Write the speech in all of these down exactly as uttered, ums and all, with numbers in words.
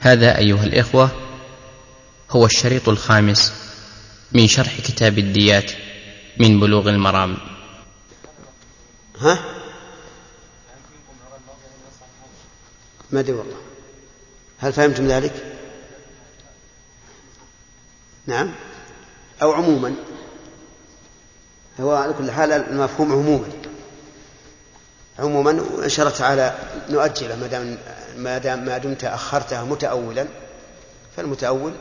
هذا أيها الإخوة هو الشريط الخامس من شرح كتاب الديات من بلوغ المرام. ها؟ ما أدري والله، هل فهمتم ذلك؟ نعم أو عموما؟ هو على كل حال المفهوم عموما عموما وإن شاء الله تعالى نؤجله ما دام ما دام ما دمت أخرتها متأولا، فالمتأول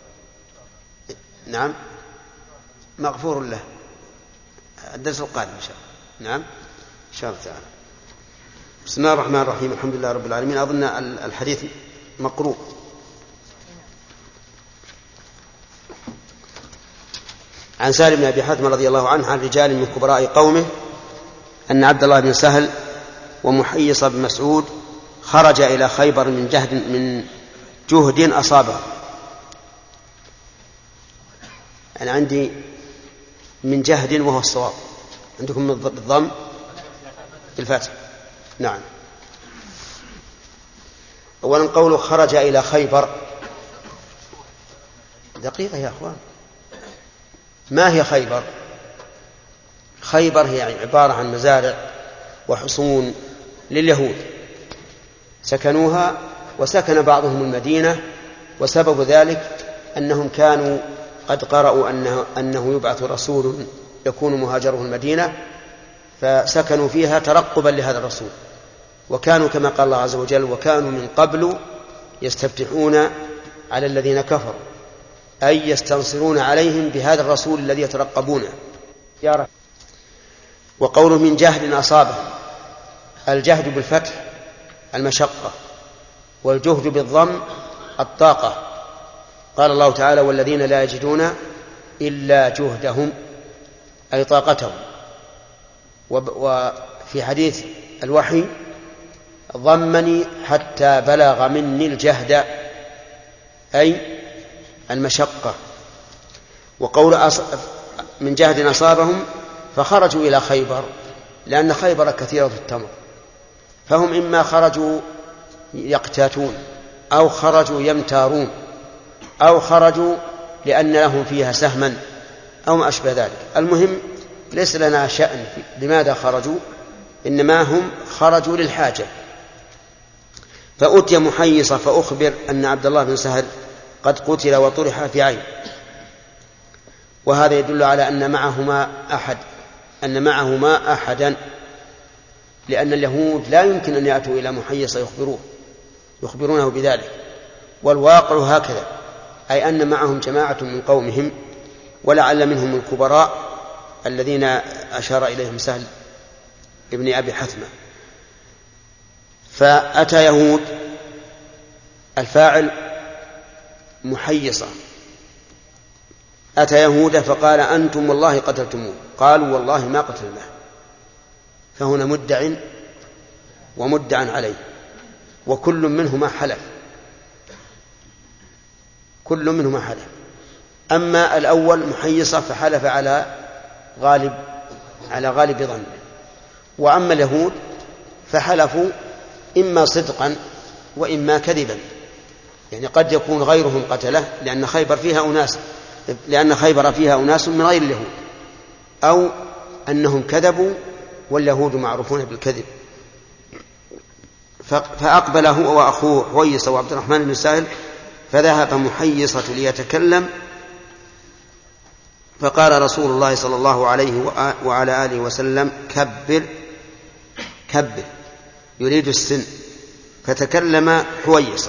نعم مغفور له. الدرس القادم إن شاء الله. نعم إن شاء الله تعالى. بسم الله الرحمن الرحيم، الحمد لله رب العالمين. أظن الحديث مقروء. عن سالم بن أبي حاتم رضي الله عنه عن رجال من كبراء قومه أن عبد الله بن سهل ومحيص بن مسعود خرج إلى خيبر من جهد من جهد أصابه. أنا عندي من جهد وهو الصواب، عندكم بالضم بالفتح. نعم. أولا قوله خرج إلى خيبر، دقيقة يا أخوان، ما هي خيبر؟ خيبر هي عبارة عن مزارع وحصون لليهود سكنوها، وسكن بعضهم المدينة، وسبب ذلك أنهم كانوا قد قرأوا أنه, أنه يبعث رسول يكون مهاجره المدينة، فسكنوا فيها ترقبا لهذا الرسول. وكانوا كما قال الله عز وجل: وكانوا من قبل يستفتحون على الذين كفروا، أي يستنصرون عليهم بهذا الرسول الذي يترقبونه. وقوله من جهد أصابه، الجهد بالفتح المشقة، والجهد بالضم الطاقة. قال الله تعالى: والذين لا يجدون إلا جهدهم، أي طاقتهم. وفي حديث الوحي: ضمني حتى بلغ مني الجهد، أي المشقة. وقول من جهد أصابهم فخرجوا إلى خيبر، لأن خيبر كثيرة التمر، فهم إما خرجوا يقتاتون، أو خرجوا يمتارون، أو خرجوا لأن لهم فيها سهما، أو ما أشبه ذلك. المهم ليس لنا شأن لماذا خرجوا، إنما هم خرجوا للحاجة. فأتي محيص فأخبر أن عبد الله بن سهل قد قتل وطرح في عين، وهذا يدل على أن معهما أحد أن معهما أحدا لأن اليهود لا يمكن أن يأتوا إلى محيص يخبروه يخبرونه بذلك، والواقع هكذا، أي أن معهم جماعة من قومهم، ولعل منهم الكبراء الذين أشار إليهم سهل ابن أبي حثمة. فأتى يهود، الفاعل محيصة، أتى يهود فقال: أنتم والله قتلتموه. قالوا: والله ما قتلناه. فهنا مدع ومدع عليه، وكل منهما حلف كل منهما حلف أما الأول محيصة فحلف على غالب على غالب ظنه، وأما اليهود فحلفوا إما صدقا وإما كذبا، يعني قد يكون غيرهم قتله لأن خيبر فيها أناس لأن خيبر فيها أناس من غير اليهود، أو أنهم كذبوا واليهود معروفون بالكذب. فأقبل هو وأخوه حويصة وعبد الرحمن بن سهل، فذهب محيصة ليتكلم، فقال رسول الله صلى الله عليه وعلى آله وسلم: كبر كبر، يريد السن. فتكلم حويصة.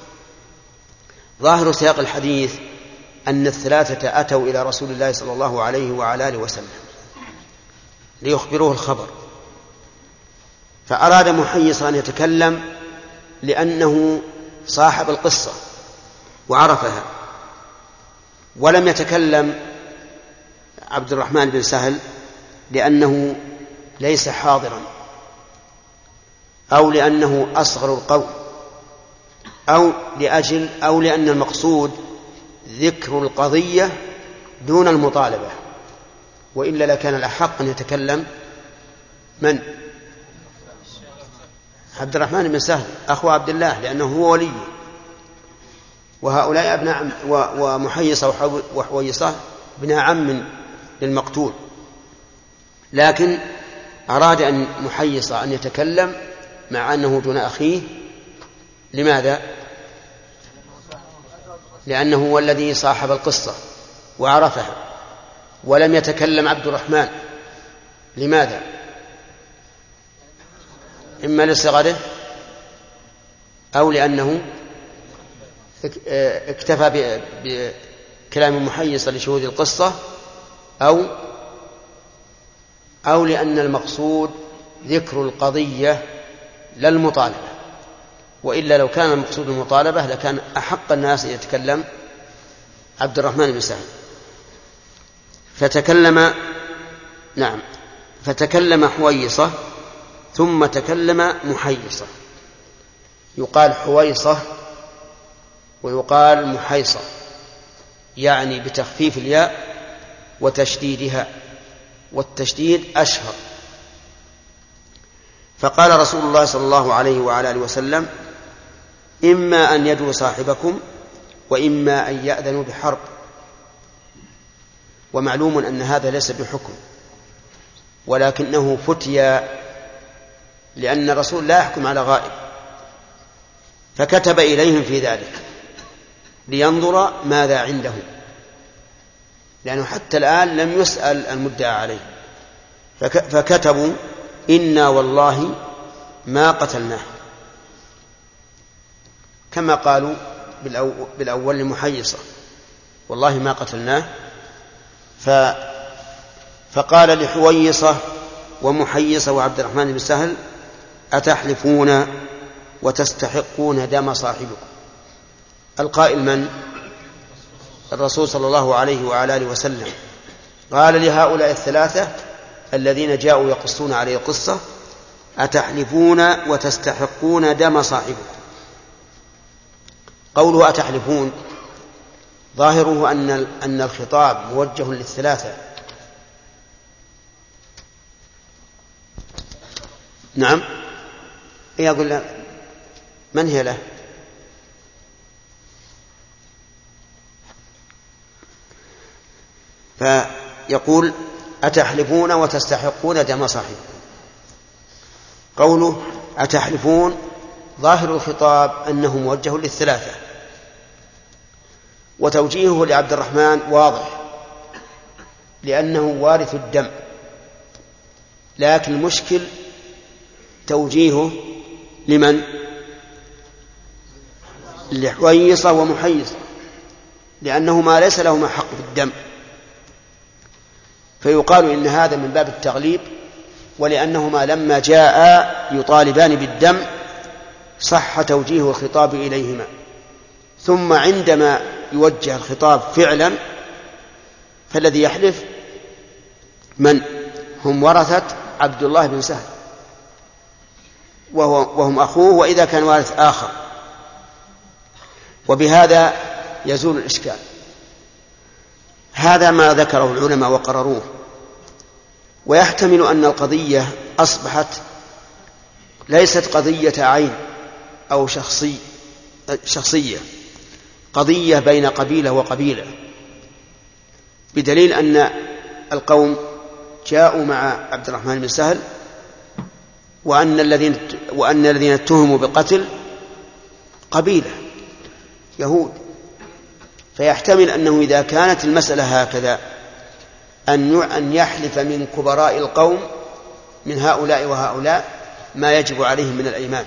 ظاهر سياق الحديث أن الثلاثة أتوا إلى رسول الله صلى الله عليه وعلى آله وسلم ليخبروه الخبر، فأراد محيص أن يتكلم لأنه صاحب القصة وعرفها، ولم يتكلم عبد الرحمن بن سهل لأنه ليس حاضرا، أو لأنه أصغر القوم، أو لأجل أو لأن المقصود ذكر القضية دون المطالبة، وإلا لكان الأحق أن يتكلم من؟ عبد الرحمن بن سهل أخو عبد الله، لأنه هو وليه. وهؤلاء ابناء عم، ومحيصة وحويصة ابناء عم للمقتول، لكن أراد أن محيصة أن يتكلم مع أنه دون أخيه. لماذا؟ لأنه هو الذي صاحب القصة وعرفها، ولم يتكلم عبد الرحمن. لماذا؟ إما لصغره أو لأنه اكتفى بكلام محيصة لشهود القصة، أو أو لأن المقصود ذكر القضية لا المطالبة، وإلا لو كان المقصود المطالبة لكان أحق الناس أن يتكلم عبد الرحمن بن سهل. فتكلم نعم فتكلم حويصة ثم تكلم محيصة. يقال حويصة ويقال محيصة، يعني بتخفيف الياء وتشديدها، والتشديد أشهر. فقال رسول الله صلى الله عليه وعلى آله وسلم: إما أن يدعو صاحبكم وإما أن يأذنوا بحرب. ومعلوم أن هذا ليس بحكم، ولكنه فتيا، لأن الرسول لا يحكم على غائب، فكتب إليهم في ذلك لينظر ماذا عندهم، لأنه حتى الآن لم يسأل المدعى عليه. فكتبوا: إنا والله ما قتلناه، كما قالوا بالأول لمحيصة: والله ما قتلناه. فقال لحويصة ومحيصة وعبد الرحمن بن سهل: أتحلفون وتستحقون دم صاحبكم؟ القائل من؟ الرسول صلى الله عليه وعلى آله وسلم. قال لهؤلاء الثلاثة الذين جاءوا يقصون عليه القصة: أتحلفون وتستحقون دم صاحبكم. قوله أتحلفون ظاهره أن أن الخطاب موجه للثلاثة. نعم، يقول له: من هي له؟ فيقول: أتحلفون وتستحقون دم صاحبكم. قوله أتحلفون ظاهر الخطاب أنه موجه للثلاثة، وتوجيهه لعبد الرحمن واضح لأنه وارث الدم، لكن المشكل توجيهه لمن؟ لحويصة ومحيصة، لأنهما ليس لهما حق في الدم، فيقال إن هذا من باب التغليب، ولأنهما لما جاء يطالبان بالدم صح توجيه الخطاب إليهما. ثم عندما يوجه الخطاب فعلا فالذي يحلف من؟ هم ورثة عبد الله بن سهل، وهو وهم أخوه، وإذا كان وارث آخر، وبهذا يزول الإشكال. هذا ما ذكره العلماء وقرروه. ويحتمل أن القضية أصبحت ليست قضية عين أو شخصي شخصية، قضية بين قبيلة وقبيلة، بدليل أن القوم جاءوا مع عبد الرحمن بن سهل، وأن الذين وأن الذين اتهموا بالقتل قبيلة يهود. فيحتمل أنه إذا كانت المسألة هكذا أن يحلف من كبراء القوم من هؤلاء وهؤلاء ما يجب عليهم من الأيمان.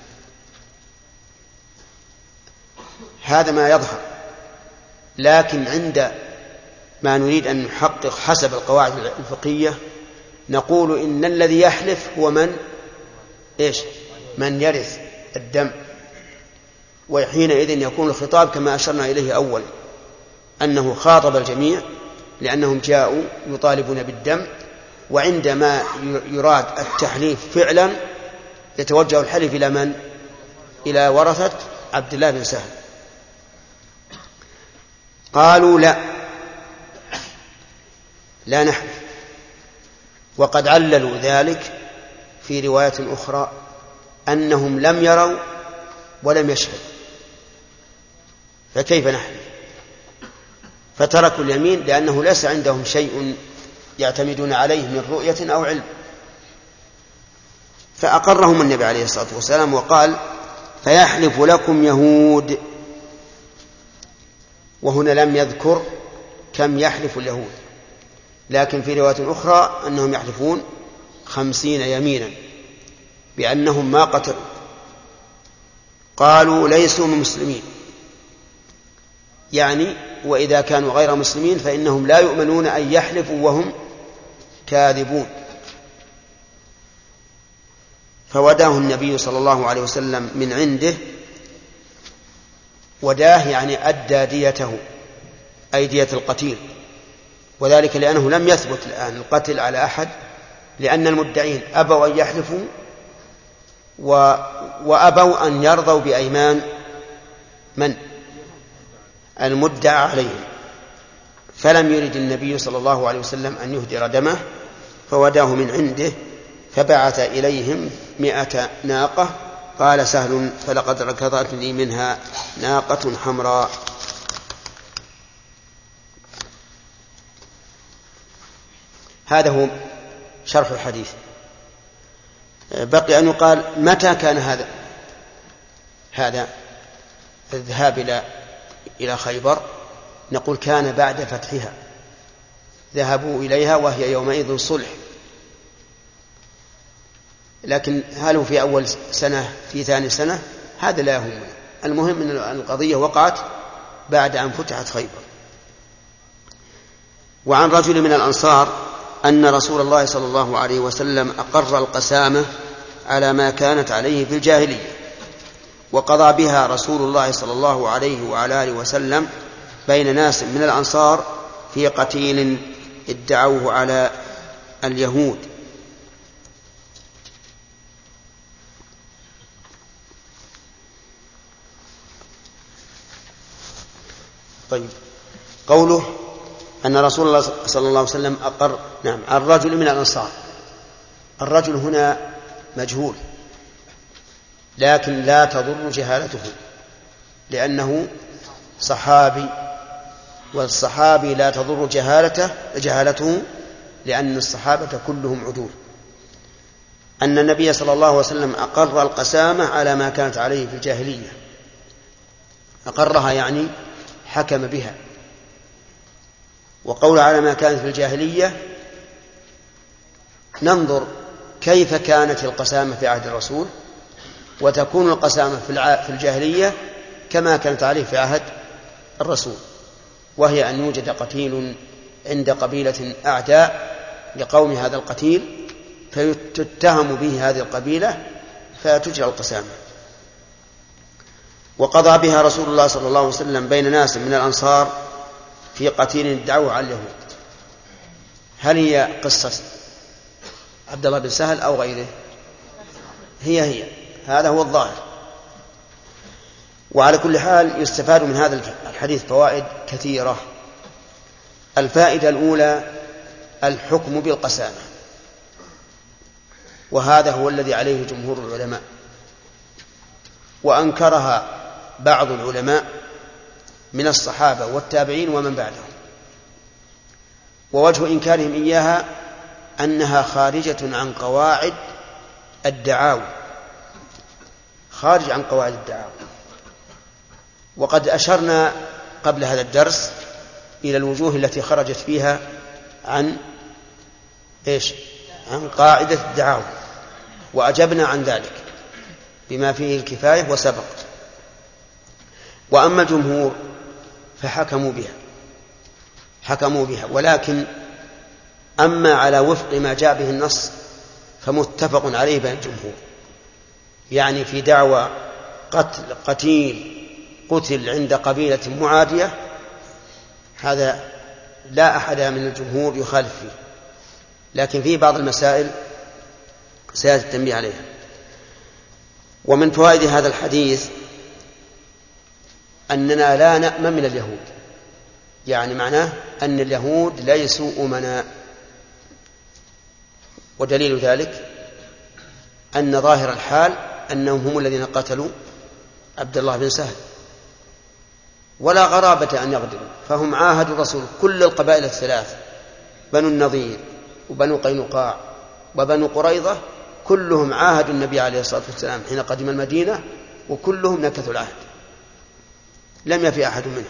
هذا ما يظهر، لكن عند ما نريد أن نحقق حسب القواعد الفقهية نقول إن الذي يحلف هو من؟ إيش؟ من يرث الدم. وحينئذ يكون الخطاب كما أشرنا إليه أول، أنه خاطب الجميع لأنهم جاءوا يطالبون بالدم، وعندما يراد التحليف فعلا يتوجه الحلف إلى من؟ إلى ورثة عبد الله بن سهل. قالوا لا لا نحلف، وقد عللوا ذلك في رواية أخرى أنهم لم يروا ولم يشهدوا، فكيف نحلف؟ فتركوا اليمين لأنه ليس عندهم شيء يعتمدون عليه من رؤية أو علم. فأقرهم النبي عليه الصلاة والسلام وقال فيحلف لكم يهود. وهنا لم يذكر كم يحلف اليهود، لكن في رواية أخرى أنهم يحلفون خمسين يمينا بأنهم ما قتلوا. قالوا ليسوا من مسلمين، يعني وإذا كانوا غير مسلمين فإنهم لا يؤمنون أن يحلفوا وهم كاذبون. فوداه النبي صلى الله عليه وسلم من عنده، وداه يعني أدى ديته أي دية القتيل، وذلك لأنه لم يثبت الآن القتل على أحد، لأن المدعين أبوا أن يحلفوا و... وأبوا أن يرضوا بأيمان من المدعى عليهم، فلم يرد النبي صلى الله عليه وسلم أن يهدر دمه، فوداه من عنده فبعث إليهم مئة ناقة. قال سهل فلقد ركضتني منها ناقة حمراء. هذا هو شرح الحديث. بقي أن يقال متى كان هذا هذا الذهاب إلى إلى خيبر؟ نقول كان بعد فتحها، ذهبوا إليها وهي يومئذ صلح، لكن هل هو في أول سنة في ثاني سنة هذا لا يهمنا، المهم أن القضية وقعت بعد أن فتحت خيبر. وعن رجل من الأنصار أن رسول الله صلى الله عليه وسلم أقر القسامة على ما كانت عليه في الجاهلية، وقضى بها رسول الله صلى الله عليه وعلى آله وسلم بين ناس من الأنصار في قتيل ادعوه على اليهود. طيب، قوله أن رسول الله صلى الله عليه وسلم أقر، نعم، الرجل من الأنصار. الرجل هنا مجهول، لكن لا تضر جهالته لأنه صحابي، والصحابي لا تضر جهالته جهالته لأن الصحابة كلهم عدول. أن النبي صلى الله عليه وسلم أقر القسامة على ما كانت عليه في الجاهلية. أقرها يعني حكم بها. وقول على ما كانت في الجاهلية ننظر كيف كانت القسامة في عهد الرسول، وتكون القسامة في الجاهلية كما كانت عليه في عهد الرسول، وهي أن يوجد قتيل عند قبيلة أعداء لقوم هذا القتيل فتتهم به هذه القبيلة فتجرى القسامة. وقضى بها رسول الله صلى الله عليه وسلم بين ناس من الأنصار في قتيل ادعوه على اليهود. هل هي قصة عبد الله بن سهل أو غيره؟ هي هي هذا هو الظاهر. وعلى كل حال يستفاد من هذا الحديث فوائد كثيرة. الفائدة الأولى الحكم بالقسامة، وهذا هو الذي عليه جمهور العلماء، وأنكرها بعض العلماء من الصحابة والتابعين ومن بعدهم. ووجه إنكارهم إياها أنها خارجة عن قواعد الدعاوى، خارج عن قواعد الدعاوى. وقد أشرنا قبل هذا الدرس إلى الوجوه التي خرجت فيها عن إيش؟ عن قاعدة الدعاوى، وأجبنا عن ذلك بما فيه الكفاية وسبق. وأما الجمهور فحكموا بها حكموا بها ولكن أما على وفق ما جاء به النص فمتفق عليه بين الجمهور، يعني في دعوى قتل قتيل قتل عند قبيلة معادية، هذا لا أحد من الجمهور يخالف فيه، لكن في بعض المسائل سيأتي التنبيه عليها. ومن فوائد هذا الحديث أننا لا نأمن من اليهود، يعني معناه أن اليهود ليسوا أمناء. ودليل ذلك أن ظاهر الحال أنهم هم الذين قتلوا عبد الله بن سهل، ولا غرابة أن يغدروا، فهم عاهدوا الرسول. كل القبائل الثلاث، بنو النضير وبنو قينقاع وبنو قريظة، كلهم عاهدوا النبي عليه الصلاة والسلام حين قدم المدينة، وكلهم نكثوا العهد، لم يفي أحد منهم.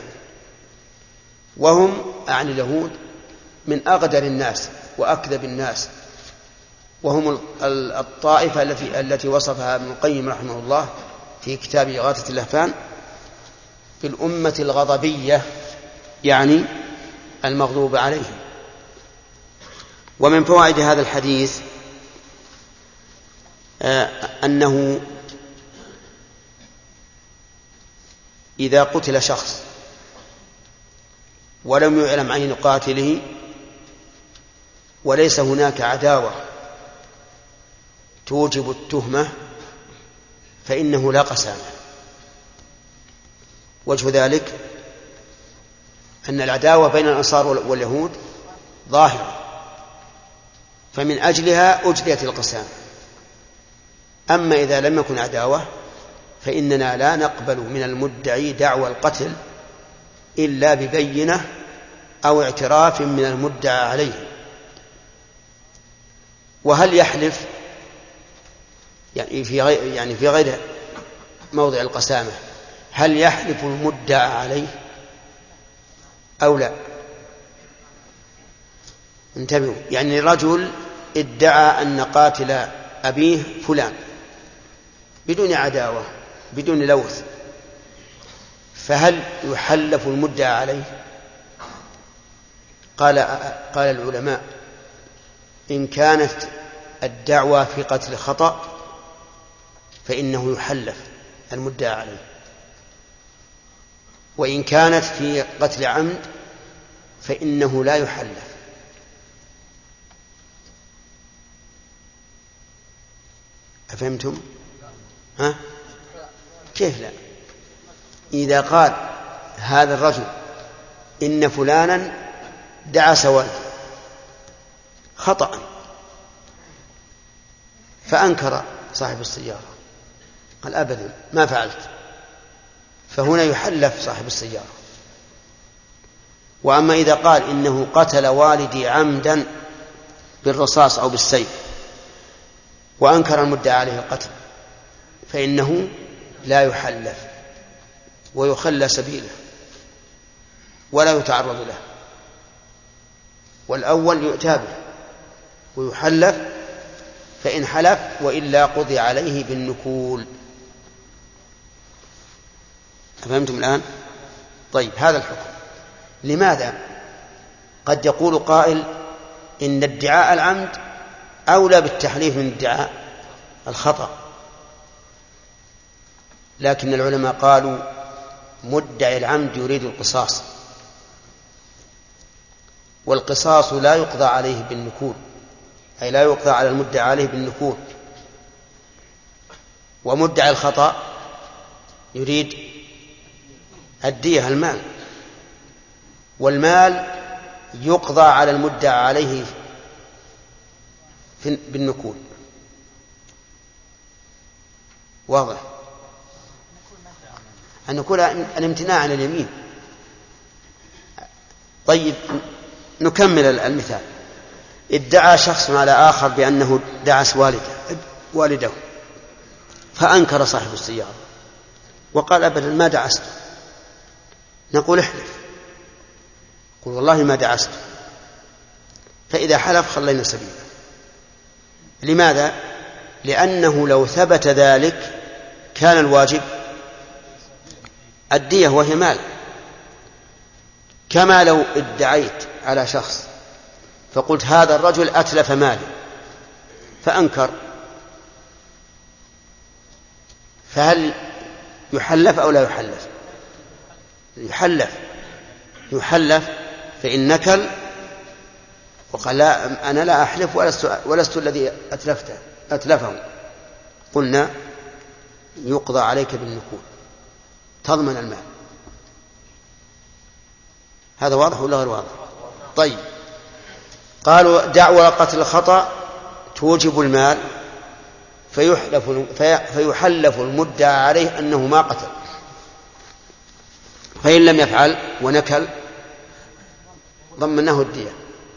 وهم أعني اليهود من أغدر الناس وأكذب الناس، وهم الطائفة التي التي وصفها ابن القيم رحمه الله في كتاب إغاثة اللهفان في الأمة الغضبية، يعني المغضوب عليهم. ومن فوائد هذا الحديث أنه إذا قتل شخص ولم يعلم عين قاتله وليس هناك عداوة توجب التهمة فإنه لا قسامة. وجه ذلك أن العداوة بين الأنصار واليهود ظاهرة، فمن أجلها أجريت القسامة. أما إذا لم يكن عداوة فإننا لا نقبل من المدعي دعوى القتل إلا ببينة أو اعتراف من المدعى عليه. وهل يحلف يعني في غير, يعني في غير موضع القسامة، هل يحلف المدعى عليه أو لا؟ انتبهوا، يعني رجل ادعى أن قاتل أبيه فلان بدون عداوة بدون لوث، فهل يحلف المدعى عليه؟ قال قال العلماء إن كانت الدعوة في قتل خطأ فإنه يحلف المدعى عليه، وإن كانت في قتل عمد فإنه لا يحلف. أفهمتم؟ ها؟ كيف لا؟ إذا قال هذا الرجل إن فلانا دعس والده خطأ فأنكر صاحب السيارة، قال أبدا ما فعلت، فهنا يحلف صاحب السيارة. وأما إذا قال إنه قتل والدي عمدا بالرصاص أو بالسيف وأنكر المدعى عليه القتل فإنه لا يحلف ويخلى سبيله ولا يتعرض له، والأول يؤتى به ويحلف، فإن حلف وإلا قضي عليه بالنكول. أفهمتم الآن؟ طيب، هذا الحكم. لماذا؟ قد يقول قائل إن ادعاء العمد أولى بالتحليف من ادعاء الخطأ، لكن العلماء قالوا مدعي العمد يريد القصاص، والقصاص لا يقضى عليه بالنكول، أي لا يقضى على المدعى عليه بالنكول. ومدعي الخطأ يريد الدية، المال، والمال يقضى على المدعى عليه بالنكول. واضح؟ النكول الامتناع عن اليمين. طيب، نكمل المثال. ادعى شخص على آخر بأنه دعس والده والده فأنكر صاحب السيارة وقال أبدا ما دعست. نقول احلف، قل والله ما دعست، فإذا حلف خلينا سبيله. لماذا؟ لأنه لو ثبت ذلك كان الواجب الدية وهي مال، كما لو ادعيت على شخص فقلت هذا الرجل أتلف مالي فأنكر، فهل يحلف أو لا يحلف؟ يحلف يحلف فإن نكل وقال لا أنا لا أحلف ولست, ولست الذي أتلفته أتلفه، قلنا يقضى عليك بالنكول تضمن المال. هذا واضح ولا غير واضح؟ طيب، قالوا دعوى قتل الخطأ توجب المال فيحلف, فيحلف المدعى عليه أنه ما قتل، فإن لم يفعل ونكل ضمنه الدية.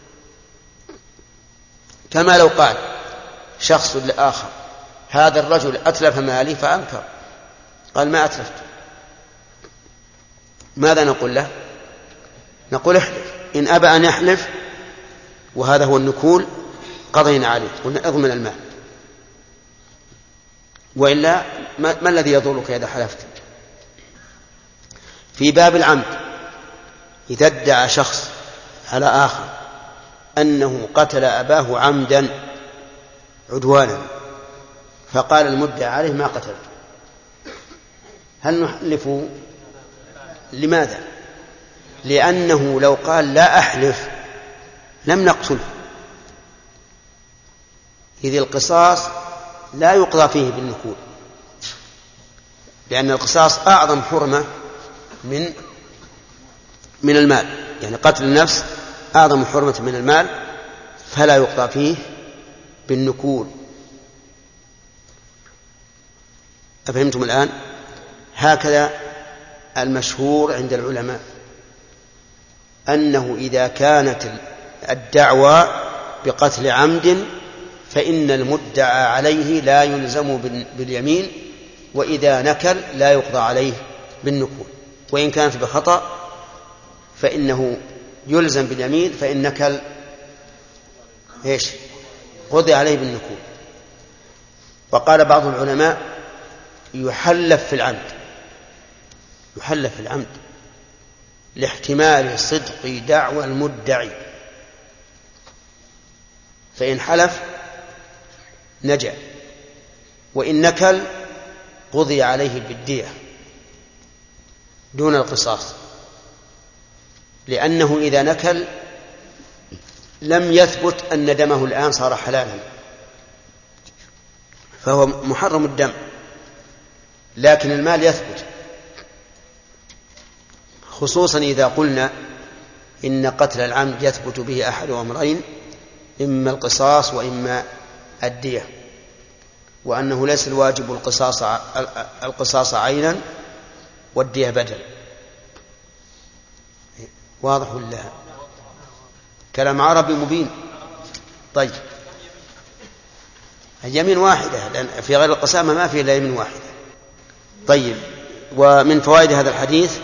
كما لو قال شخص لآخر هذا الرجل أتلف مالي فأنكر، قال ما أتلفت، ماذا نقول له؟ نقول احلف. إن أبى أن يحلف وهذا هو النكول قضينا عليه، قلنا اضمن المال، وإلا ما, ما الذي يضرك إذا حلفت؟ في باب العمد إذا ادعى شخص على آخر أنه قتل أباه عمدا عدوانا فقال المدعى عليه ما قتل، هل نحلف؟ لماذا؟ لأنه لو قال لا أحلف لم نقتله، إذ القصاص لا يقضى فيه بالنكول، لأن القصاص أعظم حرمة من من المال، يعني قتل النفس أعظم حرمة من المال، فلا يقضى فيه بالنكول. أفهمتم الآن؟ هكذا المشهور عند العلماء أنه إذا كانت الدعوى بقتل عمد فإن المدعى عليه لا يلزم باليمين، وإذا نكل لا يقضى عليه بالنكول، وإن كانت بخطأ فإنه يلزم باليمين، فإن نكل إيش؟ قضي عليه بالنكول. وقال بعض العلماء يحلف في العمد، يحلف في العمد لاحتمال صدق دعوى المدعي، فإن حلف نجا، وإن نكل قضي عليه بالدية دون القصاص، لأنه إذا نكل لم يثبت أن دمه الآن صار حلالا، فهو محرم الدم، لكن المال يثبت، خصوصا إذا قلنا إن قتل العمد يثبت به أحد أمرين، إما القصاص وإما الدية، وأنه ليس الواجب القصاص القصاص عينا والدية بدل. واضح ولا كلام عربي مبين؟ طيب اليمين واحدة، لأن في غير القسامة ما فيه إلا يمين واحدة. طيب، ومن فوائد هذا الحديث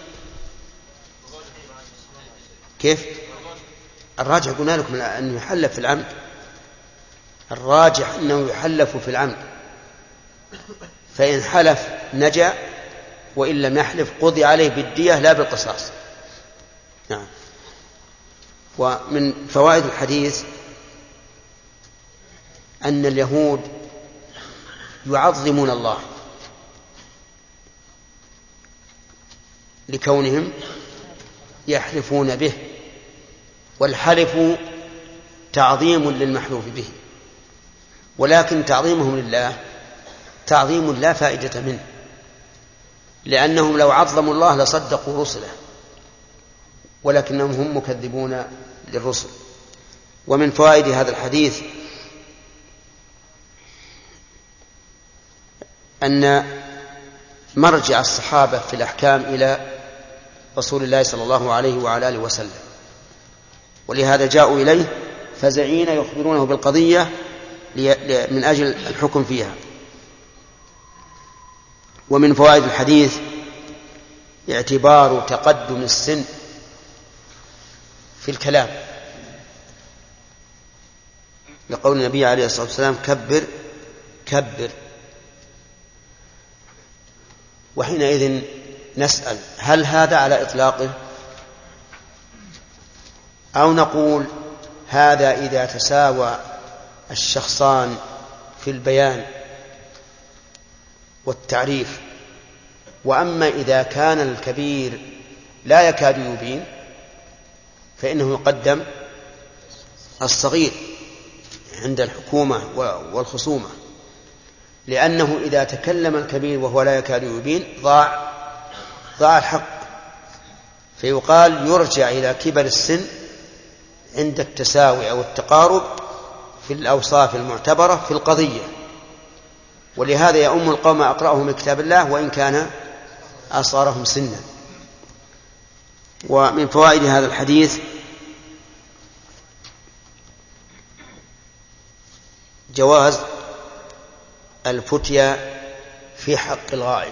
كيف؟ الراجح قلنا لكم أنه يحلف في العمد، الراجح أنه يحلف في العمد، فإن حلف نجا، وإن لم يحلف قضي عليه بالدية لا بالقصاص. نعم. ومن فوائد الحديث أن اليهود يعظمون الله لكونهم يحلفون به، والحلف تعظيم للمحلوف به، ولكن تعظيمهم لله تعظيم لا فائدة منه، لأنهم لو عظموا الله لصدقوا رسله، ولكنهم هم مكذبون للرسل. ومن فوائد هذا الحديث أن مرجع الصحابة في الأحكام إلى رسول الله صلى الله عليه وعلى آله وسلم، ولهذا جاءوا إليه فزعين يخبرونه بالقضية من أجل الحكم فيها. ومن فوائد الحديث اعتبار تقدم السن في الكلام، لقول النبي عليه الصلاة والسلام كبر كبر. وحينئذ نسأل هل هذا على إطلاقه، أو نقول هذا إذا تساوى الشخصان في البيان والتعريف، وأما إذا كان الكبير لا يكاد يبين فإنه يقدم الصغير عند الحكومة والخصومة، لأنه إذا تكلم الكبير وهو لا يكاد يبين ضاع ضاع الحق، فيقال يرجع إلى كبر السن عند التساوي أو التقارب في الأوصاف المعتبرة في القضية. ولهذا يؤم القوم أقرأهم من كتاب الله وإن كان أصغرهم سنا. ومن فوائد هذا الحديث جواز الفتيا في حق الغائب،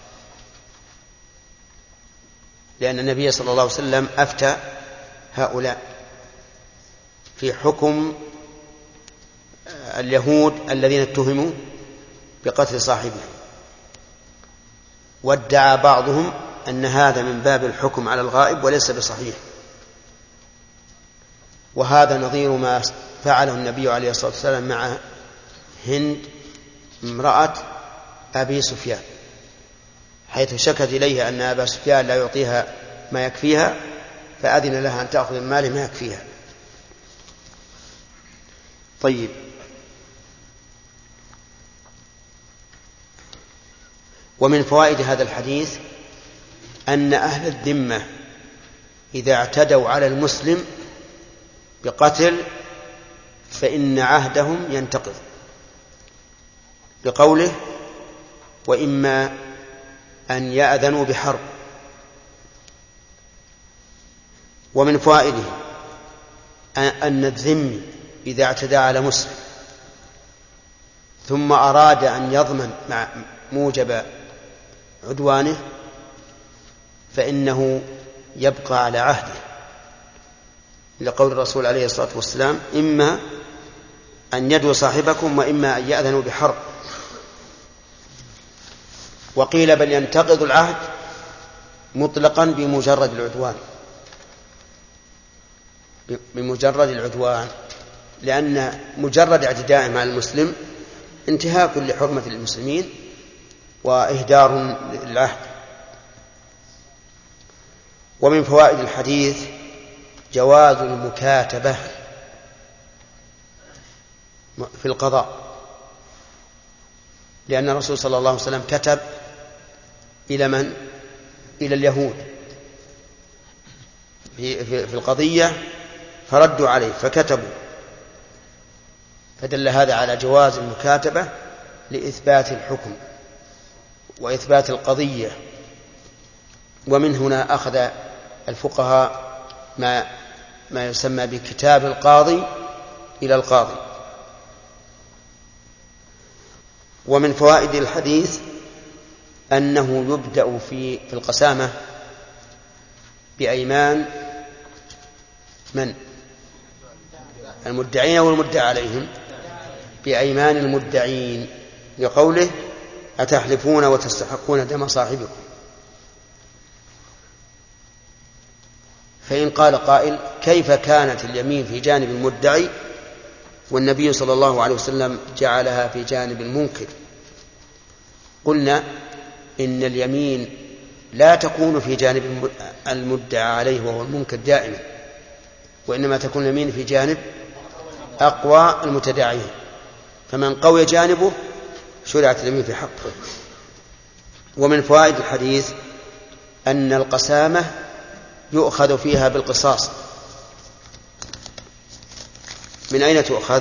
لأن النبي صلى الله عليه وسلم أفتى هؤلاء في حكم اليهود الذين اتهموا بقتل صاحبهم، وادعى بعضهم أن هذا من باب الحكم على الغائب وليس بصحيح، وهذا نظير ما فعله النبي عليه الصلاة والسلام مع هند امرأة أبي سفيان، حيث شكت إليه أن أبا سفيان لا يعطيها ما يكفيها فأذن لها أن تأخذ من ماله ما يكفيها. طيب، ومن فوائد هذا الحديث أن أهل الذمة إذا اعتدوا على المسلم بقتل فإن عهدهم ينتقض، بقوله وإما أن يأذنوا بحرب. ومن فوائده أن الذمي إذا اعتدى على مسلم ثم أراد أن يضمن مع موجب عدوانه فإنه يبقى على عهده، لقول الرسول عليه الصلاة والسلام إما أن يدعو صاحبكم وإما أن يأذنوا بحرب. وقيل بل ينتقض العهد مطلقا بمجرد العدوان، بمجرد العدوان لأن مجرد اعتداء مع المسلم انتهاك لحرمة المسلمين وإهدار للعهد. ومن فوائد الحديث جواز المكاتبة في القضاء، لأن الرسول صلى الله عليه وسلم كتب إلى من؟ إلى اليهود في, في, في القضية فردوا عليه فكتبوا، فدل هذا على جواز المكاتبة لإثبات الحكم وإثبات القضية. ومن هنا أخذ الفقهاء ما, ما يسمى بكتاب القاضي إلى القاضي. ومن فوائد الحديث أنه يبدأ في القسامة بأيمان من؟ المدعين والمدعى عليهم، بأيمان المدعين، لقوله أتحلفون وتستحقون دم صاحبكم. فإن قال قائل كيف كانت اليمين في جانب المدعي والنبي صلى الله عليه وسلم جعلها في جانب المنكر؟ قلنا إن اليمين لا تكون في جانب المدعى عليه وهو المنكر دائما، وإنما تكون اليمين في جانب أقوى المتداعين، فمن قوي جانبه شرعت اليمين في حقه. ومن فوائد الحديث أن القسامة يؤخذ فيها بالقصاص. من أين تؤخذ؟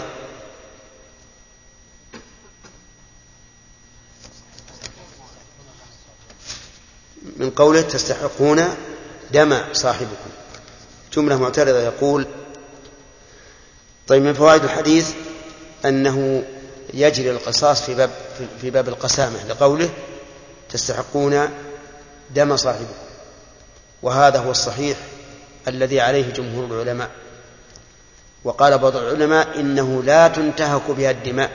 من قوله تستحقون دم صاحبكم، جملة معترضة. يقول طيب، من فوائد الحديث أنه يجري القصاص في باب, في باب القسامة، لقوله تستحقون دم صاحبكم، وهذا هو الصحيح الذي عليه جمهور العلماء. وقال بعض العلماء إنه لا تنتهك بها الدماء،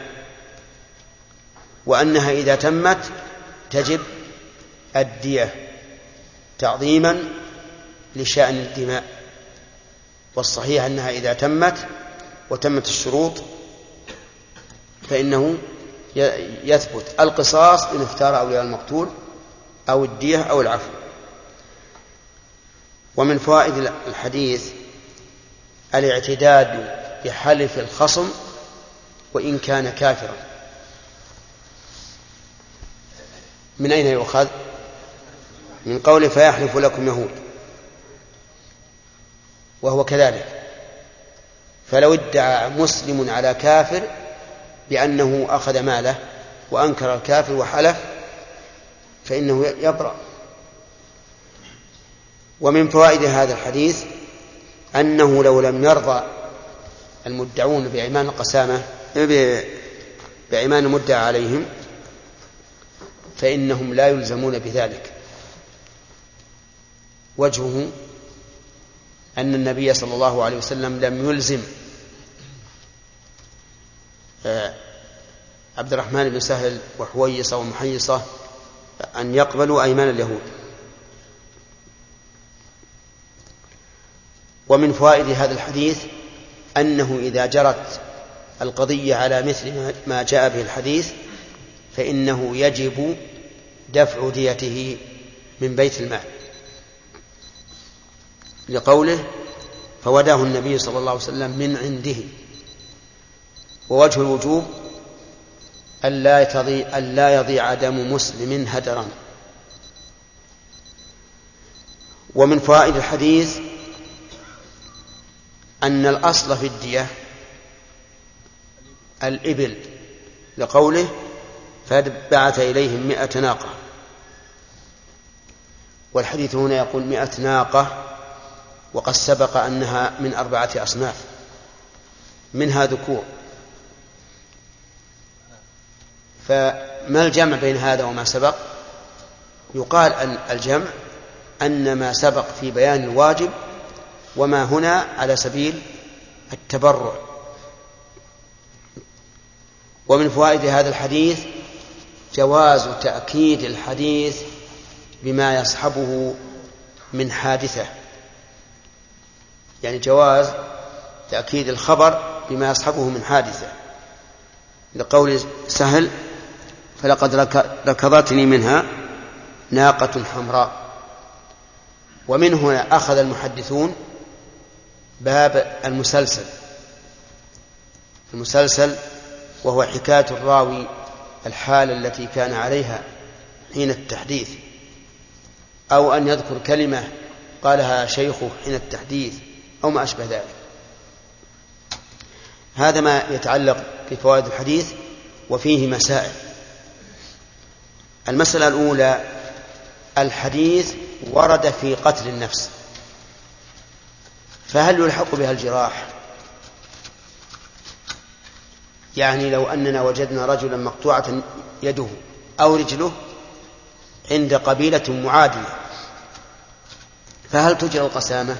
وأنها إذا تمت تجب الدية تعظيما لشأن الدماء، والصحيح أنها إذا تمت وتمت الشروط فإنه يثبت القصاص إن اختار أولياء المقتول أو الدية أو العفو. ومن فوائد الحديث الاعتداد بحلف الخصم وإن كان كافرا. من أين يؤخذ؟ من قوله فيحلف لكم يهود، وهو كذلك. فلو ادعى مسلم على كافر بأنه أخذ ماله وأنكر الكافر وحلف فإنه يبرأ. ومن فوائد هذا الحديث أنه لو لم يرضى المدعون بأيمان القسامة بأيمان المدعى عليهم فإنهم لا يلزمون بذلك. وجهه أن النبي صلى الله عليه وسلم لم يلزم عبد الرحمن بن سهل وحويصة ومحيصة أن يقبلوا أيمان اليهود. ومن فوائد هذا الحديث أنه إذا جرت القضية على مثل ما جاء به الحديث فإنه يجب دفع ديته من بيت المال، لقوله فوداه النبي صلى الله عليه وسلم من عنده. ووجه الوجوب ألا يضيع دم مسلم هدرا. ومن فوائد الحديث أن الأصل في الدية الإبل، لقوله فبعث إليهم مئة ناقة، والحديث هنا يقول مئة ناقة، وقد سبق أنها من أربعة أصناف منها ذكور، فما الجمع بين هذا وما سبق؟ يقال الجمع أن ما سبق في بيان الواجب وما هنا على سبيل التبرع. ومن فوائد هذا الحديث جواز تأكيد الحديث بما يصحبه من حادثة، يعني جواز تأكيد الخبر بما يصحبه من حادثة، لقول سهل فلقد ركضتني منها ناقة حمراء. ومن هنا أخذ المحدثون باب المسلسل. المسلسل وهو حكاية الراوي الحالة التي كان عليها حين التحديث، أو أن يذكر كلمة قالها شيخه حين التحديث أو ما أشبه ذلك. هذا ما يتعلق بفوائد الحديث، وفيه مسائل. المسألة الأولى: الحديث ورد في قتل النفس، فهل يلحق بها الجراح؟ يعني لو أننا وجدنا رجلا مقطوعة يده أو رجله عند قبيلة معادية، فهل تجرى القسامة؟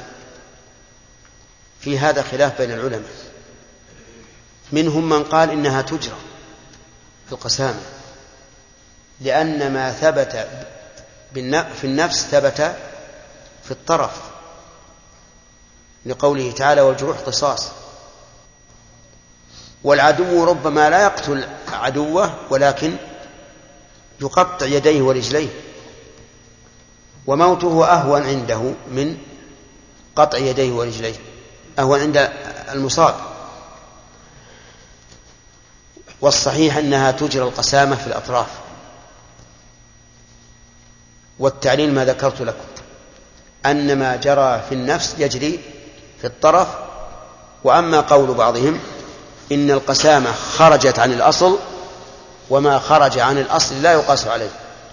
في هذا خلاف بين العلماء. منهم من قال إنها تجرى في القسامة، لأن ما ثبت في النفس ثبت في الطرف، لقوله تعالى والجروح قصاص. والعدو ربما لا يقتل عدوه ولكن يقطع يديه ورجليه، وموته أهون عنده من قطع يديه ورجليه، أهون عند المصاب. والصحيح أنها تجرى القسامة في الأطراف، والتعليل ما ذكرت لكم أن ما جرى في النفس يجري في الطرف. وأما قول بعضهم إن القسامة خرجت عن الأصل، وما خرج عن الأصل لا يقاس عليه،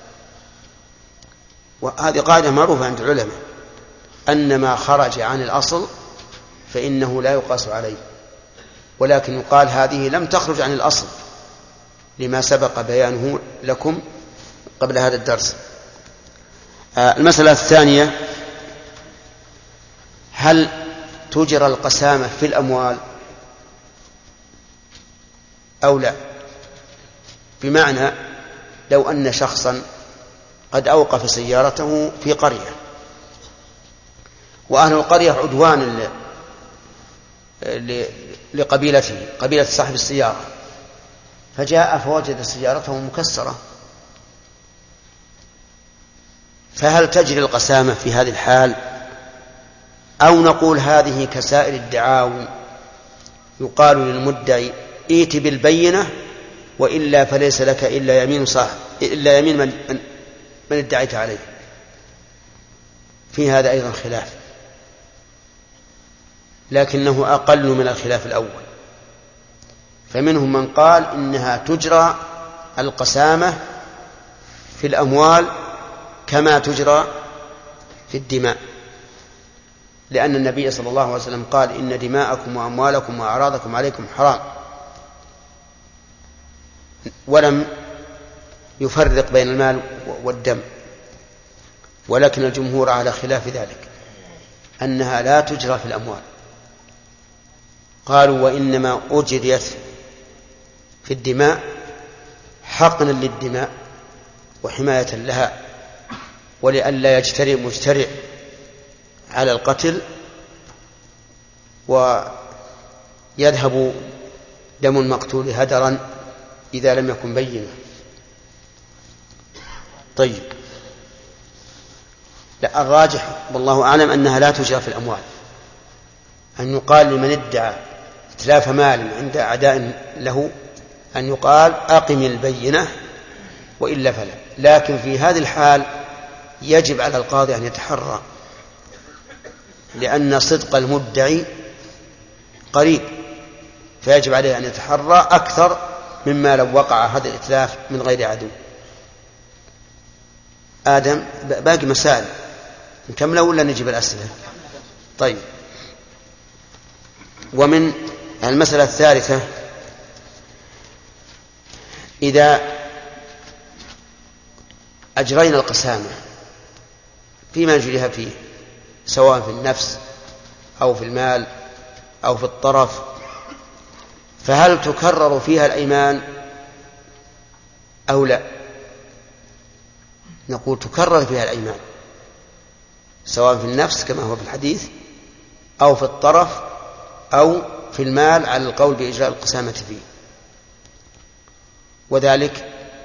وهذه قاعدة معروفة عند العلماء أن ما خرج عن الأصل فإنه لا يقاس عليه، ولكن يقال هذه لم تخرج عن الأصل لما سبق بيانه لكم قبل هذا الدرس. المسألة الثانية: هل تجرى القسامة في الأموال أو لا؟ بمعنى لو أن شخصا قد أوقف سيارته في قرية، وأهل القرية عدوان لقبيلته، قبيلة صاحب السيارة، فجاء فوجد سيارته مكسرة، فهل تجري القسامة في هذه الحال؟ أو نقول هذه كسائر الدعاوى، يقال للمدعي ائت بالبينة وإلا فليس لك إلا يمين صاحب إلا يمين من, من ادعيت عليه. في هذا أيضا خلاف، لكنه أقل من الخلاف الأول. فمنهم من قال إنها تجرى القسامة في الأموال كما تجرى في الدماء، لأن النبي صلى الله عليه وسلم قال إن دماءكم وأموالكم وأعراضكم عليكم حرام، ولم يفرق بين المال والدم. ولكن الجمهور على خلاف ذلك، أنها لا تجرى في الأموال. قالوا وإنما أجريت في الدماء حقنا للدماء وحماية لها، ولئلا يجترئ مجترئ على القتل ويذهب دم المقتول هدرا إذا لم يكن بينا. طيب، لا، الراجح والله أعلم أنها لا تجرى في الأموال، أن يقال لمن ادعى اتلاف مال عند أعداء له أن يقال أقم البينة وإلا فلا. لكن في هذه الحال يجب على القاضي أن يتحرى، لأن صدق المدعي قريب، فيجب عليه أن يتحرى أكثر مما لو وقع هذا الإتلاف من غير عدو. آدم، باقي مسائل نكمل ولا نجيب الأسئلة؟ طيب، ومن المسألة الثالثة، إذا أجرينا القسامة فيما نجريها فيه سواء في النفس أو في المال أو في الطرف، فهل تكرر فيها الأيمان أو لا؟ نقول تكرر فيها الأيمان، سواء في النفس كما هو في الحديث أو في الطرف أو في المال على القول بإجراء القسامة فيه. وذلك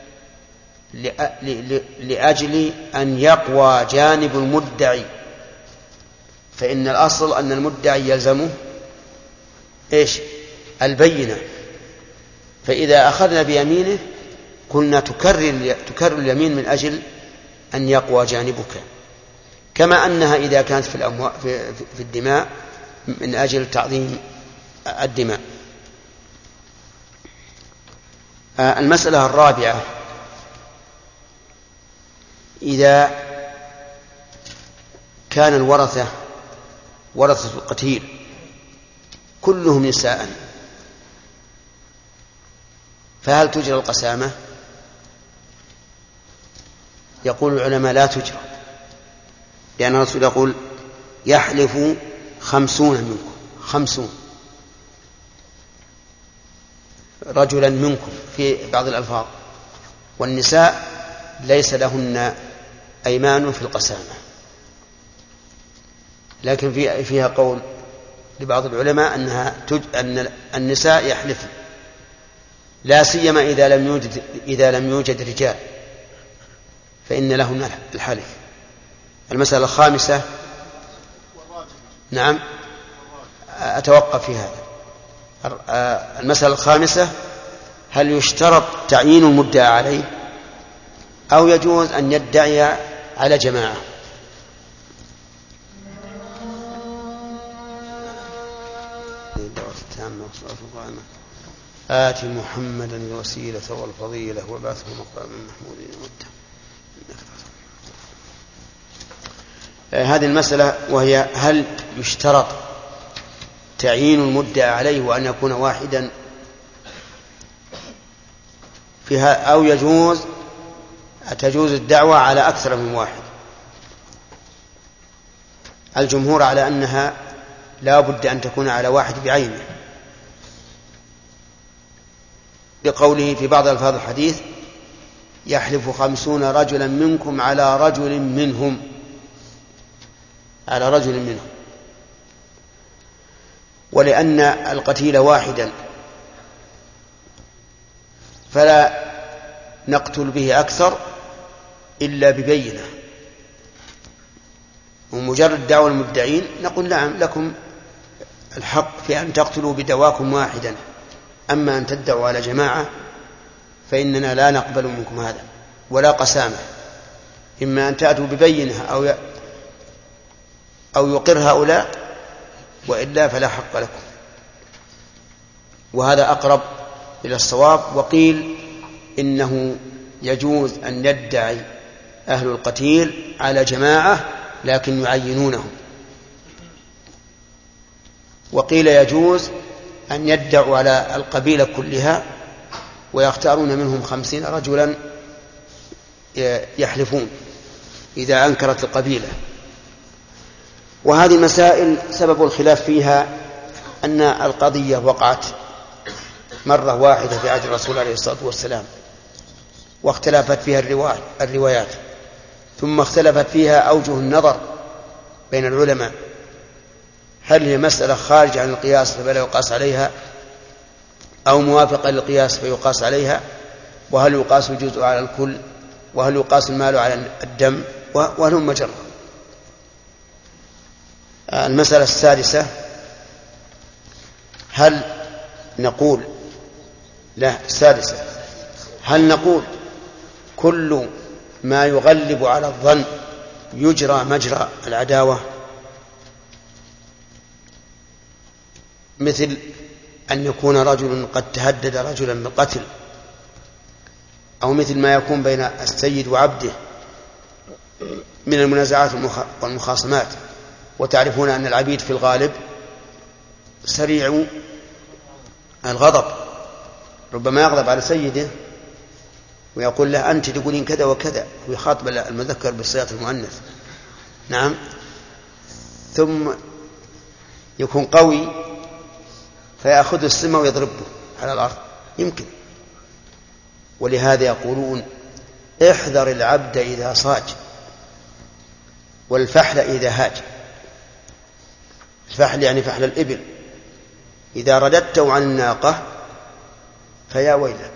لأجل أن يقوى جانب المدعي، فإن الأصل أن المدعي يلزمه إيش؟ البينة. فإذا أخذنا بيمينه قلنا تكرر, تكرر اليمين من أجل أن يقوى جانبك، كما أنها إذا كانت في, الأموال في, في الدماء من أجل تعظيم الدماء. المسألة الرابعة، إذا كان الورثة ورثة القتيل كلهم نساء، فهل تجرى القسامة؟ يقول العلماء لا تجرى، لأن الرسول يقول يحلف خمسون منكم، خمسون رجلا منكم في بعض الألفاظ، والنساء ليس لهن أيمان في القسامة. لكن فيها قول لبعض العلماء أنها تج... أن النساء يحلفن، لا سيما إذا لم يوجد إذا لم يوجد رجال فإن لهن الحلف. المسألة الخامسة، نعم أتوقف في هذا. المسألة الخامسة، هل يشترط تعيين المدعى عليه أو يجوز أن يدعي على جماعة؟ آت محمدا الوسيلة والفضيلة وبعثه مقاما محمودا ومده. هذه المسألة وهي هل يشترط تعيين المدعى عليه وأن يكون واحدا فيها أو يجوز تجوز الدعوة على أكثر من واحد؟ الجمهور على أنها لا بد أن تكون على واحد بعينه، بقوله في بعض ألفاظ الحديث يحلف خمسون رجلا منكم على رجل منهم، على رجل منهم. ولأن القتيل واحدا فلا نقتل به أكثر إلا ببينة، ومجرد دعوى المدعين نقول نعم لكم الحق في أن تقتلوا بدواكم واحدا، أما أن تدعوا على جماعة فإننا لا نقبل منكم هذا ولا قسامة، إما أن تأتوا ببينة أو ي... أو يقر هؤلاء، وإلا فلا حق لكم. وهذا أقرب إلى الصواب. وقيل إنه يجوز أن يدعي أهل القتيل على جماعة لكن يعينونهم، وقيل يجوز أن يدعوا على القبيلة كلها ويختارون منهم خمسين رجلا يحلفون إذا أنكرت القبيلة. وهذه المسائل سبب الخلاف فيها أن القضية وقعت مرة واحدة في عهد الرسول عليه الصلاة والسلام، واختلفت فيها الروايات، ثم اختلفت فيها أوجه النظر بين العلماء، هل هي مسألة خارجة عن القياس فلا يقاس عليها، أو موافقة للقياس فيقاس عليها، وهل يقاس الجزء على الكل، وهل يقاس المال على الدم، وهل هم مجرى. المسألة السادسة، هل نقول لا السادسة هل نقول كل ما يغلب على الظن يجرى مجرى العداوة، مثل أن يكون رجل قد تهدد رجلا بالقتل، أو مثل ما يكون بين السيد وعبده من المنازعات والمخاصمات، وتعرفون أن العبيد في الغالب سريع الغضب، ربما يغضب على سيده ويقول له أنت تقولين كذا وكذا، ويخاطب المذكر بالصيغة المؤنث. نعم. ثم يكون قوي فيأخذ السم ويضربه على الأرض، يمكن. ولهذا يقولون احذر العبد إذا صاج والفحل إذا هاج. الفحل يعني فحل الإبل، إذا رددته عن الناقة فيا ويلك.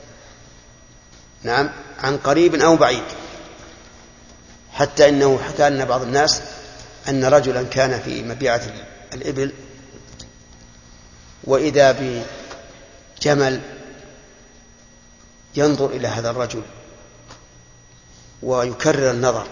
نعم، عن قريب أو بعيد. حتى إنه حكى لنا بعض الناس أن رجلا كان في مبيعة الإبل، وإذا بجمل ينظر إلى هذا الرجل ويكرر النظر،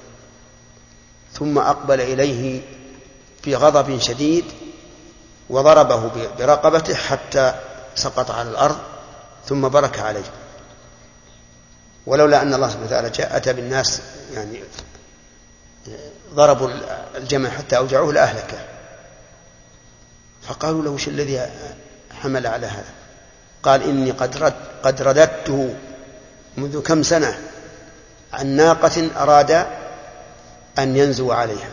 ثم أقبل إليه بغضب شديد وضربه برقبته حتى سقط على الأرض، ثم برك عليه. ولولا أن الله سبحانه وتعالى جاء أتى بالناس يعني ضربوا الجمل حتى أوجعوه لأهلكه، فقالوا له وش الذي حمل على هذا؟ قال إني قد, رد قد رددته منذ كم سنة عن ناقة أراد أن ينزو عليها،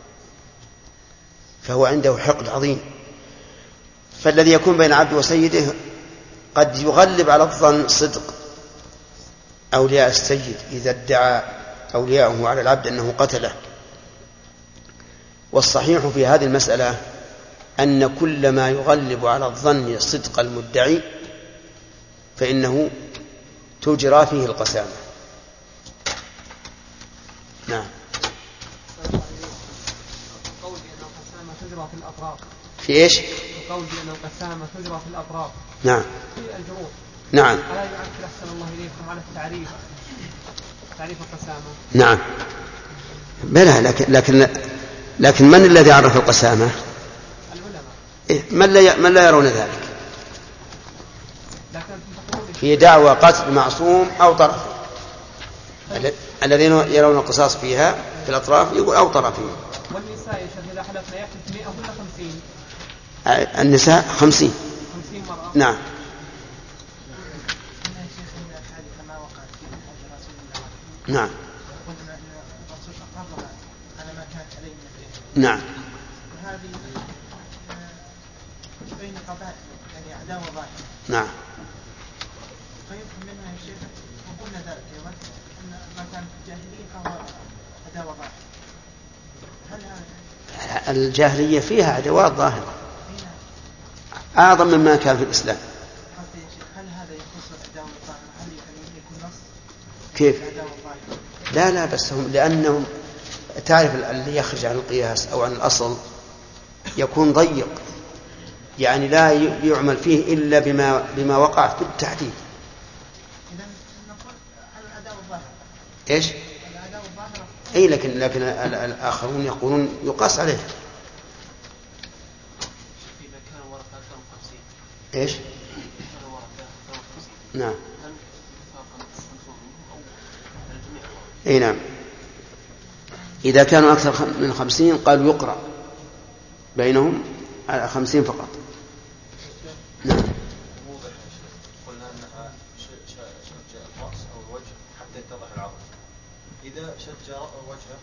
فهو عنده حقد عظيم. فالذي يكون بين عبد وسيده قد يغلب على الظن صدق أولياء السيد إذا ادعى أولياءه على العبد أنه قتله. والصحيح في هذه المسألة أن كل ما يغلب على الظن صدق المدعي فإنه تجرى فيه القسامة. نعم. قول بأن القسامة تجرى في الأطراف. في إيش؟ قول بأن القسامة تجرى في الأطراف. نعم. في الجروح. نعم. ألا يعكر أحسن الله إليكم على التعريف تعريف القسامة؟ نعم. بلى، لكن لكن لكن من الذي عرف القسامة؟ العلماء. من لا من لا يرون ذلك؟ في دعوى قتل معصوم أو طرف، الذين يرون القصاص فيها في الأطراف يقول أو طرفين. والنساء يشهد إذا حلفنا يحلف مئة ولا خمسين؟ النساء خمسين. خمسين مرة. نعم. نعم. نعم. وهذه بين قبائل يعني عداوة ظاهرة. نعم. فيفهم منها يا شيخ وقلنا ذلك أيضا أن ما كان في الجاهلية فهو عداوة ظاهرة. هل هذا الجاهلية فيها عداوات ظاهرة أعظم مما كان في الإسلام. هل هذا يخص العداوة الظاهرة؟ هل يكون نص؟ كيف؟ العداوة الظاهرة. لا لا بس هم لأنهم تعرف اللي يخرج عن القياس أو عن الأصل يكون ضيق، يعني لا يعمل فيه إلا بما بما وقع في التحديد. إذا نقول العداوة الظاهرة. إيش؟ العداوة الظاهرة. أي لكن لكن الآخرون يقولون يقاس عليه. إذا كان ورقة أكثر من خمسين. إيش؟ كان ورقة أكثر من خمسين. نعم. هل اتفاقا خمسون أو الجميع؟ أي نعم. إذا كانوا أكثر من خمسين قالوا يقرأ بينهم على خمسين فقط. نعم. قلنا أنها شج الرأس أو الوجه حتى يتضح العظم. إذا شج وجهه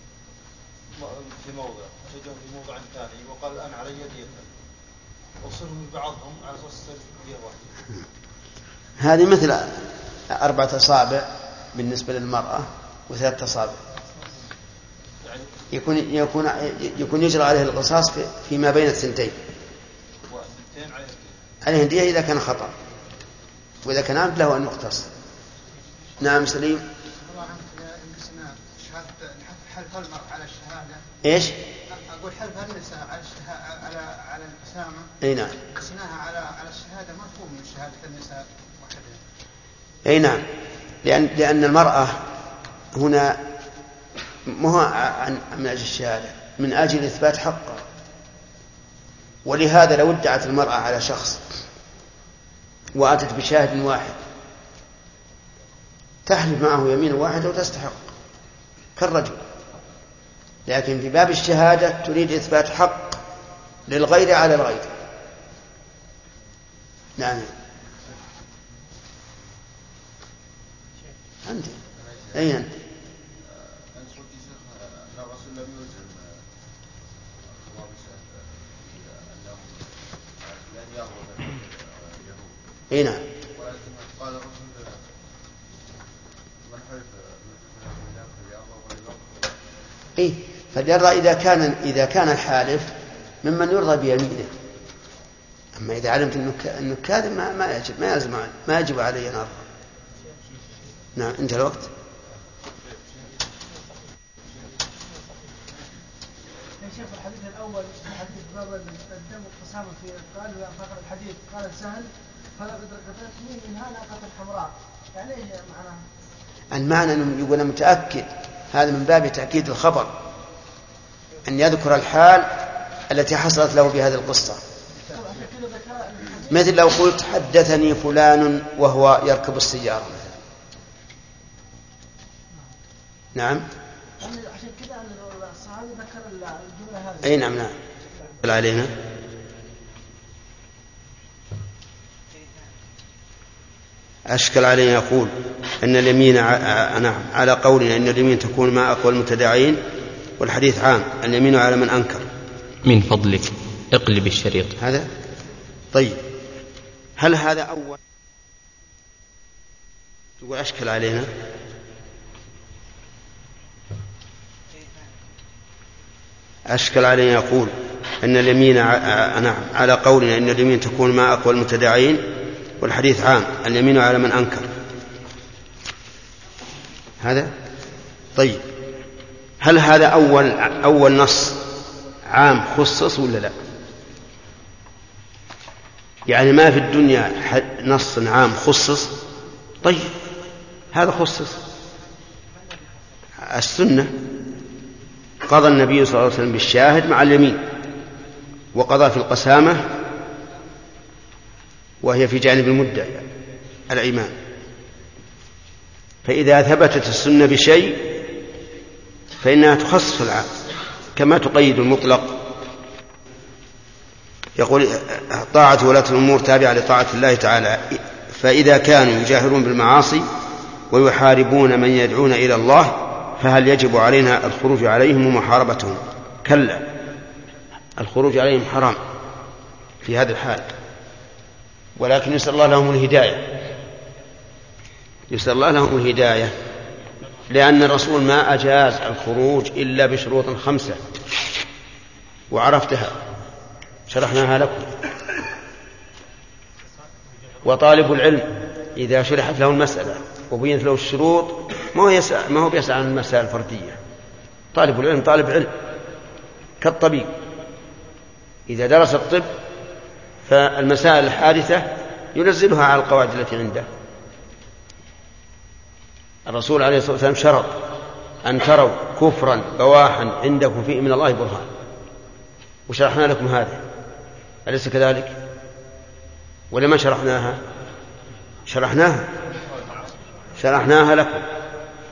في موضع شجه في موضع ثاني وقال الآن علي يدي وصلهم ببعضهم على أساس يد واحدة. هذه مثل أربعة أصابع بالنسبة للمرأة وثلاثة أصابع. يكون يكون يكون يجرى عليه القصاص في فيما بين الثنتين. عليه الدية إذا كان خطأ، وإذا كان عمد له أن يقتص. نعم سليم. حلف المرء على الشهادة. إيش؟ أقول حلف النساء على الشهادة على على الإسلام. أي نعم. قسناها على على الشهادة مفهوم من شهادة النساء وحدها. أي نعم. لأن لأن المرأة هنا مو عن من أجل الشهادة، من أجل إثبات حقه. ولهذا لو ادعت المرأة على شخص وأتت بشاهد واحد تحلف معه يمين واحد وتستحق كالرجل، لكن في باب الشهادة تريد إثبات حق للغير على الغير. نعم. أنت أين أنت؟ اي نعم. قال الرسول من حلف اي فليرضى اذا كان اذا كان الحالف ممن يرضى بيمينه. اما اذا علمت انه انه كاذب ما ما يجب ما يلزم ما يجب علي ان ارضى. نعم. انت الوقت. يا شيخ الحديث الاول حديث باب الدم والقسامه في قال فقر الحديث قال سهل فلا قدرت من هذا قطر حمراء، يعني ايش معناه؟ المعنى انه يقول متاكد، هذا من باب تاكيد الخبر، ان يذكر الحال التي حصلت له بهذه القصه. مثل لو قلت حدثني فلان وهو يركب السياره مثلا. نعم. عشان كذا الصحابي ذكر الجمله هذه. اي نعم. نعم. علينا أشكل عليه يقول أن اليمين نعم على قولنا أن اليمين تكون مع أقوى المتداعين، والحديث عام اليمين على من أنكر. من فضلك اقلب الشريط. هذا طيب. هل هذا أول تقول أشكل علينا؟ أشكل عليه يقول أن اليمين نعم على قولنا أن اليمين تكون مع أقوى المتداعين، والحديث عام اليمين على من أنكر. هذا طيب. هل هذا أول أول نص عام خصص ولا لا؟ يعني ما في الدنيا نص عام خصص. طيب هذا خصص. السنة قضى النبي صلى الله عليه وسلم بالشاهد مع اليمين، وقضى في القسامة وهي في جانب المدعي الأيمان. فإذا ثبتت السنة بشيء فإنها تخصص العام كما تقيد المطلق. يقول طاعة ولاة الأمور تابعة لطاعة الله تعالى، فإذا كانوا يجاهرون بالمعاصي ويحاربون من يدعون إلى الله فهل يجب علينا الخروج عليهم ومحاربتهم؟ كلا، الخروج عليهم حرام في هذا الحال، ولكن يسأل الله لهم الهداية، يسأل الله لهم الهداية، لأن الرسول ما أجاز الخروج إلا بشروط خمسة وعرفتها شرحناها لكم. وطالب العلم إذا شرحت له المسألة وبينت له الشروط ما هو يسأل ما هو بيسأل عن المسائل الفردية. طالب العلم طالب علم كالطبيب، إذا درس الطب فالمسائل الحادثة ينزلها على القواعد التي عنده. الرسول عليه الصلاة والسلام شرط أن تروا كفرا بواحا عندكم فيه من الله برهان، وشرحنا لكم هذا، أليس كذلك؟ ولما شرحناها شرحناها شرحناها لكم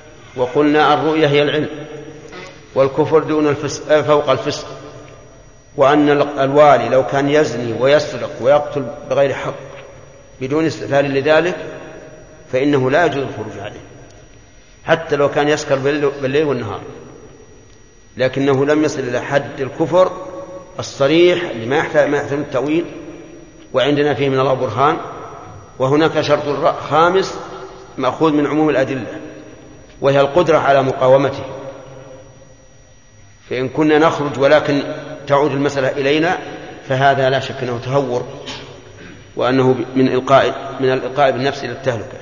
وقلنا الرؤية هي العلم، والكفر دون الفسق فوق الفسق، وأن الوالي لو كان يزني ويسرق ويقتل بغير حق بدون استثار لذلك فإنه لا يجوز الخروج عليه حتى لو كان يسكر بالليل والنهار، لكنه لم يصل إلى حد الكفر الصريح اللي ما يحتاج التأويل، وعندنا فيه من الله برهان. وهناك شرط خامس مأخوذ من عموم الأدلة، وهي القدرة على مقاومته. فإن كنا نخرج ولكن تعود المسألة إلينا فهذا لا شك أنه تهور، وأنه من إلقاء من الإلقاء بالنفس إلى التهلكة.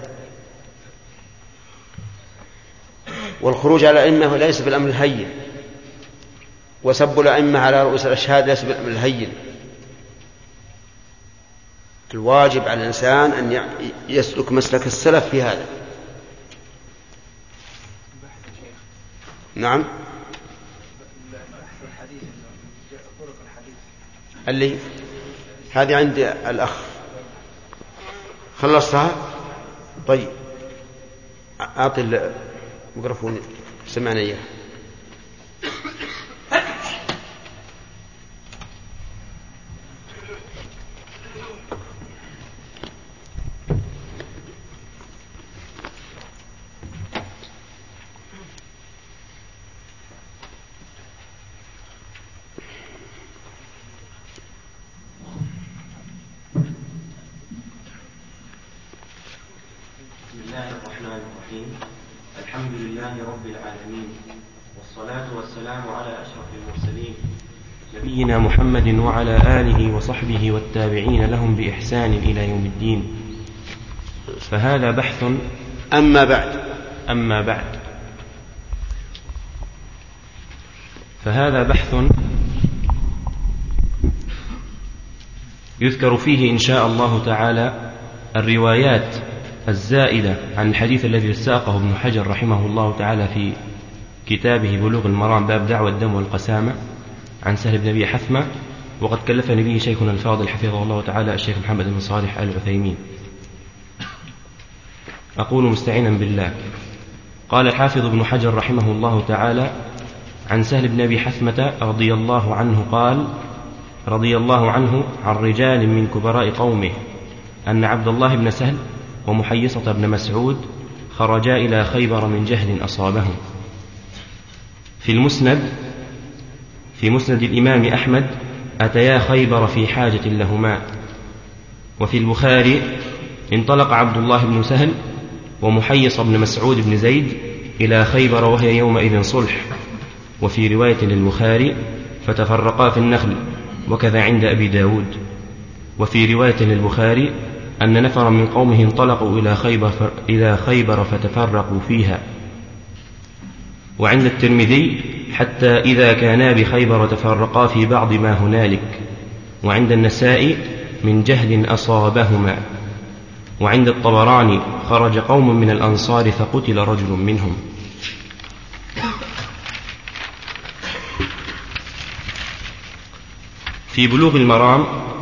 والخروج على الأئمة ليس بالأمر الهين، وسب الأئمة على رؤوس الأشهاد ليس بالأمر الهين. الواجب على الإنسان أن يسلك مسلك السلف في هذا. نعم. اللي هذه عند الأخ خلصتها. طيب أعطي الميكروفون سمعنا إياه. الحمد لله رب العالمين، والصلاة والسلام على أشرف المرسلين نبينا محمد وعلى آله وصحبه والتابعين لهم بإحسان إلى يوم الدين. فهذا بحث. أما بعد أما بعد فهذا بحث يذكر فيه إن شاء الله تعالى الروايات الزائدة عن الحديث الذي ساقه ابن حجر رحمه الله تعالى في كتابه بلوغ المرام باب دعوى الدم والقسامة عن سهل بن أبي حثمة، وقد كلفني به شيخنا الفاضل حفظه الله تعالى الشيخ محمد بن صالح آل عثيمين. أقول مستعينا بالله. قال الحافظ ابن حجر رحمه الله تعالى عن سهل بن أبي حثمة رضي الله عنه قال: رضي الله عنه عن رجال من كبراء قومه أن عبد الله بن سهل ومحيصة بن مسعود خرجا إلى خيبر من جهل أصابهم. في المسند في مسند الإمام أحمد أتيا خيبر في حاجة لهما. وفي البخاري انطلق عبد الله بن سهل ومحيص بن مسعود بن زيد إلى خيبر وهي يومئذ صلح. وفي رواية للبخاري فتفرقا في النخل، وكذا عند أبي داود. وفي رواية للبخاري أن نفرا من قومه انطلقوا إلى خيبر, إلى خيبر فتفرقوا فيها. وعند الترمذي حتى إذا كانا بخيبر تفرقا في بعض ما هنالك. وعند النسائي من جهل أصابهما. وعند الطبراني خرج قوم من الأنصار فقتل رجل منهم. في بلوغ المرام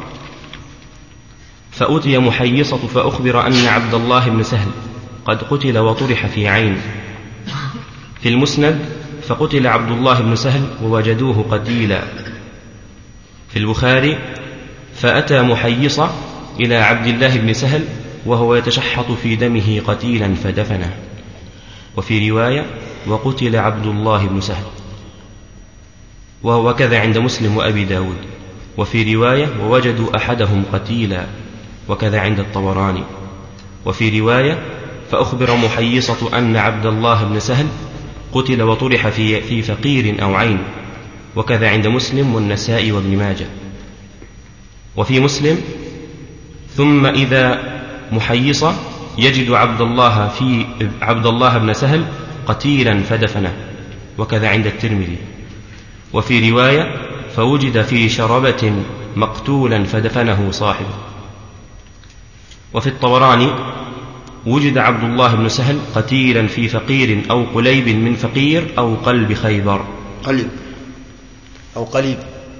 فأتي محيصة فأخبر أن عبد الله بن سهل قد قتل وطرح في عين. في المسند فقتل عبد الله بن سهل ووجدوه قتيلا. في البخاري فأتى محيصة إلى عبد الله بن سهل وهو يتشحط في دمه قتيلا فدفنه. وفي رواية وقتل عبد الله بن سهل، وهو كذا عند مسلم وأبي داود. وفي رواية ووجدوا أحدهم قتيلا، وكذا عند الطبراني. وفي رواية فأخبر محيصة أن عبد الله بن سهل قتل وطرح في, في فقير أو عين، وكذا عند مسلم والنسائي وابن ماجه. وفي مسلم ثم إذا محيصة يجد عبد الله في عبد الله بن سهل قتيلا فدفنه، وكذا عند الترمذي. وفي رواية فوجد في شربة مقتولا فدفنه صاحبه. وفي الطبراني وجد عبد الله بن سهل قتيلا في فقير أو قليب من فقير أو قلب خيبر. قليب أو قليب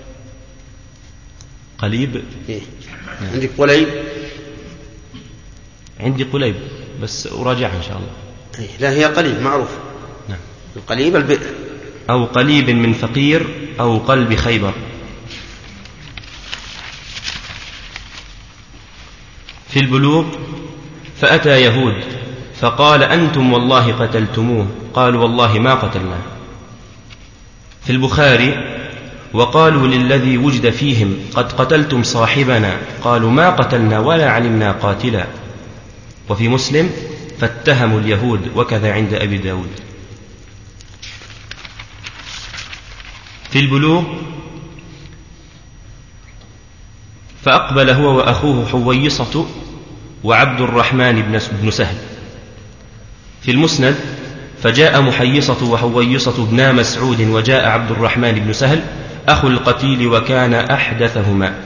قليب إيه؟ عندك قليب؟ عندي قليب بس أراجعها إن شاء الله. إيه؟ لا هي قليب معروف. نعم. القليب البئر. أو قليب من فقير أو قلب خيبر. في البلوغ: فأتى يهود فقال: أنتم والله قتلتموه. قالوا: والله ما قتلناه. في البخاري: وقالوا للذي وجد فيهم: قد قتلتم صاحبنا. قالوا: ما قتلنا ولا علمنا قاتلا. وفي مسلم: فاتهموا اليهود. وكذا عند أبي داود. في البلوغ: فأقبل هو وأخوه حويصة وعبد الرحمن بن سهل. في المسند: فجاء محيصة وحويصة بنا مسعود وجاء عبد الرحمن بن سهل أخو القتيل وكان أحدثهما.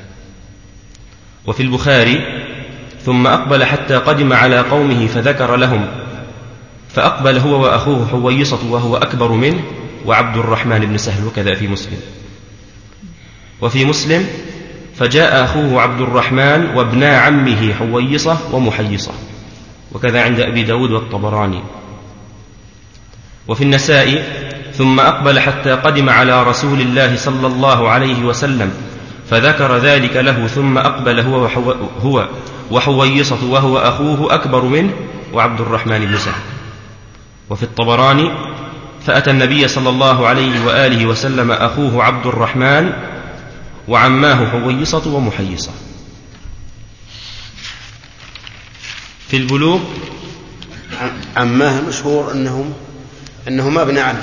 وفي البخاري: ثم أقبل حتى قدم على قومه فذكر لهم، فأقبل هو وأخوه حويصة وهو أكبر منه وعبد الرحمن بن سهل. وكذا في مسلم. وفي مسلم: فجاء أخوه عبد الرحمن وابنا عمه حويصة ومحيصة. وكذا عند أبي داود والطبراني. وفي النسائي: ثم أقبل حتى قدم على رسول الله صلى الله عليه وسلم فذكر ذلك له، ثم أقبل هو, وحو هو وحويصة وهو أخوه أكبر منه وعبد الرحمن بن سهل. وفي الطبراني: فأتى النبي صلى الله عليه وآله وسلم أخوه عبد الرحمن وعماه حويصة ومحيصة. في البلوغ: عماه مشهور أنهم أنهما ابن عم،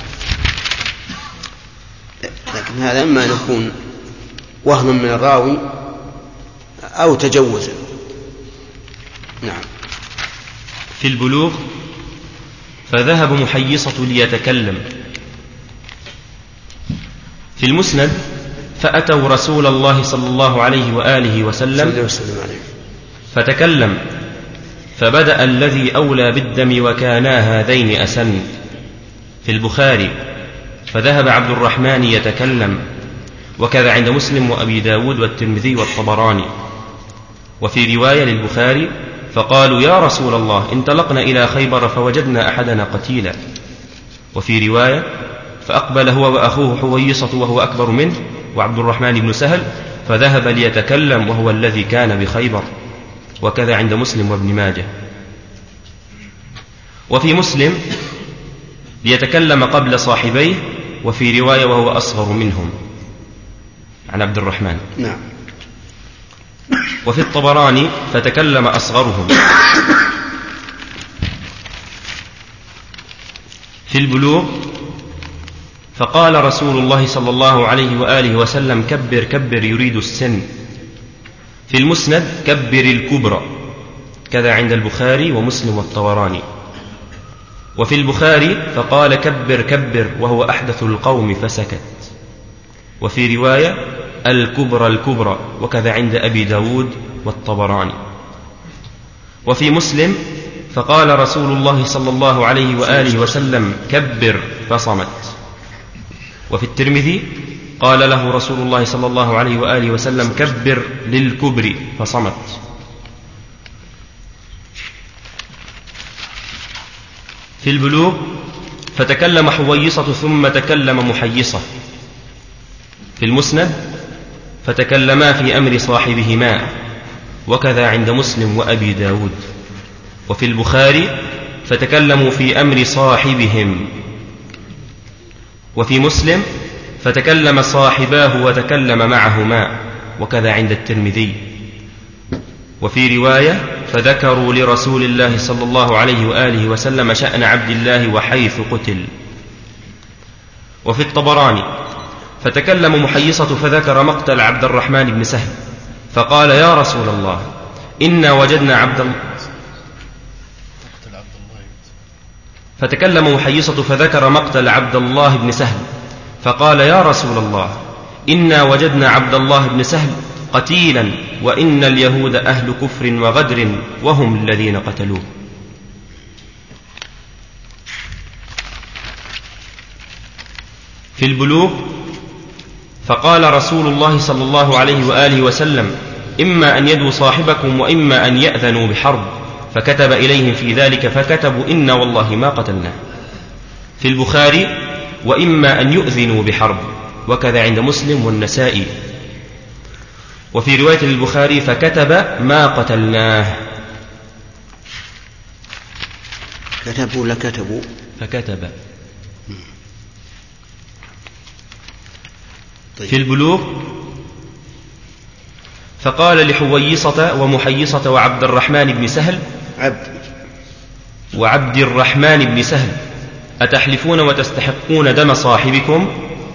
لكن هذا إما أن يكون وهم من الراوي أو تجوز. نعم. في البلوغ: فذهب محيصة ليتكلم. في المسند: فأتوا رسول الله صلى الله عليه وآله وسلم فتكلم، فبدأ الذي أولى بالدم وكانا هذين أسن. في البخاري: فذهب عبد الرحمن يتكلم. وكذا عند مسلم وأبي داود والترمذي والطبراني. وفي رواية للبخاري: فقالوا: يا رسول الله، انطلقنا إلى خيبر فوجدنا أحدنا قتيلا. وفي رواية: فأقبل هو وأخوه حويصة وهو أكبر منه وعبد الرحمن بن سهل فذهب ليتكلم وهو الذي كان بخيبر. وكذا عند مسلم وابن ماجه. وفي مسلم: ليتكلم قبل صاحبيه. وفي رواية: وهو أصغر منهم، عن عبد الرحمن. نعم. وفي الطبراني: فتكلم أصغرهم. في البلوغ: فقال رسول الله صلى الله عليه وآله وسلم: كبر كبر يريد السن. في المسند: كبر الكبرى. كذا عند البخاري ومسلم والطبراني. وفي البخاري: فقال: كبر كبر وهو أحدث القوم فسكت. وفي رواية: الكبرى الكبرى. وكذا عند أبي داود والطبراني. وفي مسلم: فقال رسول الله صلى الله عليه وآله وسلم: كبر فصمت. وفي الترمذي: قال له رسول الله صلى الله عليه وآله وسلم: كبر للكبر فصمت. في البلوغ: فتكلم حويصة ثم تكلم محيصة. في المسند: فتكلما في أمر صاحبهما. وكذا عند مسلم وأبي داود. وفي البخاري: فتكلموا في أمر صاحبهم. وفي مسلم: فتكلم صاحباه وتكلم معهما. وكذا عند الترمذي. وفي رواية: فذكروا لرسول الله صلى الله عليه وآله وسلم شأن عبد الله وحيث قتل. وفي الطبراني: فتكلم محيصة فذكر مقتل عبد الرحمن بن سهل فقال: يا رسول الله، إنا وجدنا عبد الله. فتكلم محيصة فذكر مقتل عبد الله بن سهل فقال: يا رسول الله، إنا وجدنا عبد الله بن سهل قتيلا، وإن اليهود أهل كفر وغدر وهم الذين قتلوه. في البلوغ: فقال رسول الله صلى الله عليه وآله وسلم: إما أن يدوا صاحبكم وإما أن يأذنوا بحرب، فكتب إليهم في ذلك فكتبوا: إنا والله ما قتلناه. في البخاري: وإما أن يؤذنوا بحرب. وكذا عند مسلم والنسائي. وفي رواية البخاري فكتب ما قتلناه. كتبوا ولا كتبوا؟ فكتب. طيب. في البلوغ فقال لحويصة ومحيصة وعبد الرحمن بن سهل عبد وعبد الرحمن بن سهل أتحلفون وتستحقون دم صاحبكم؟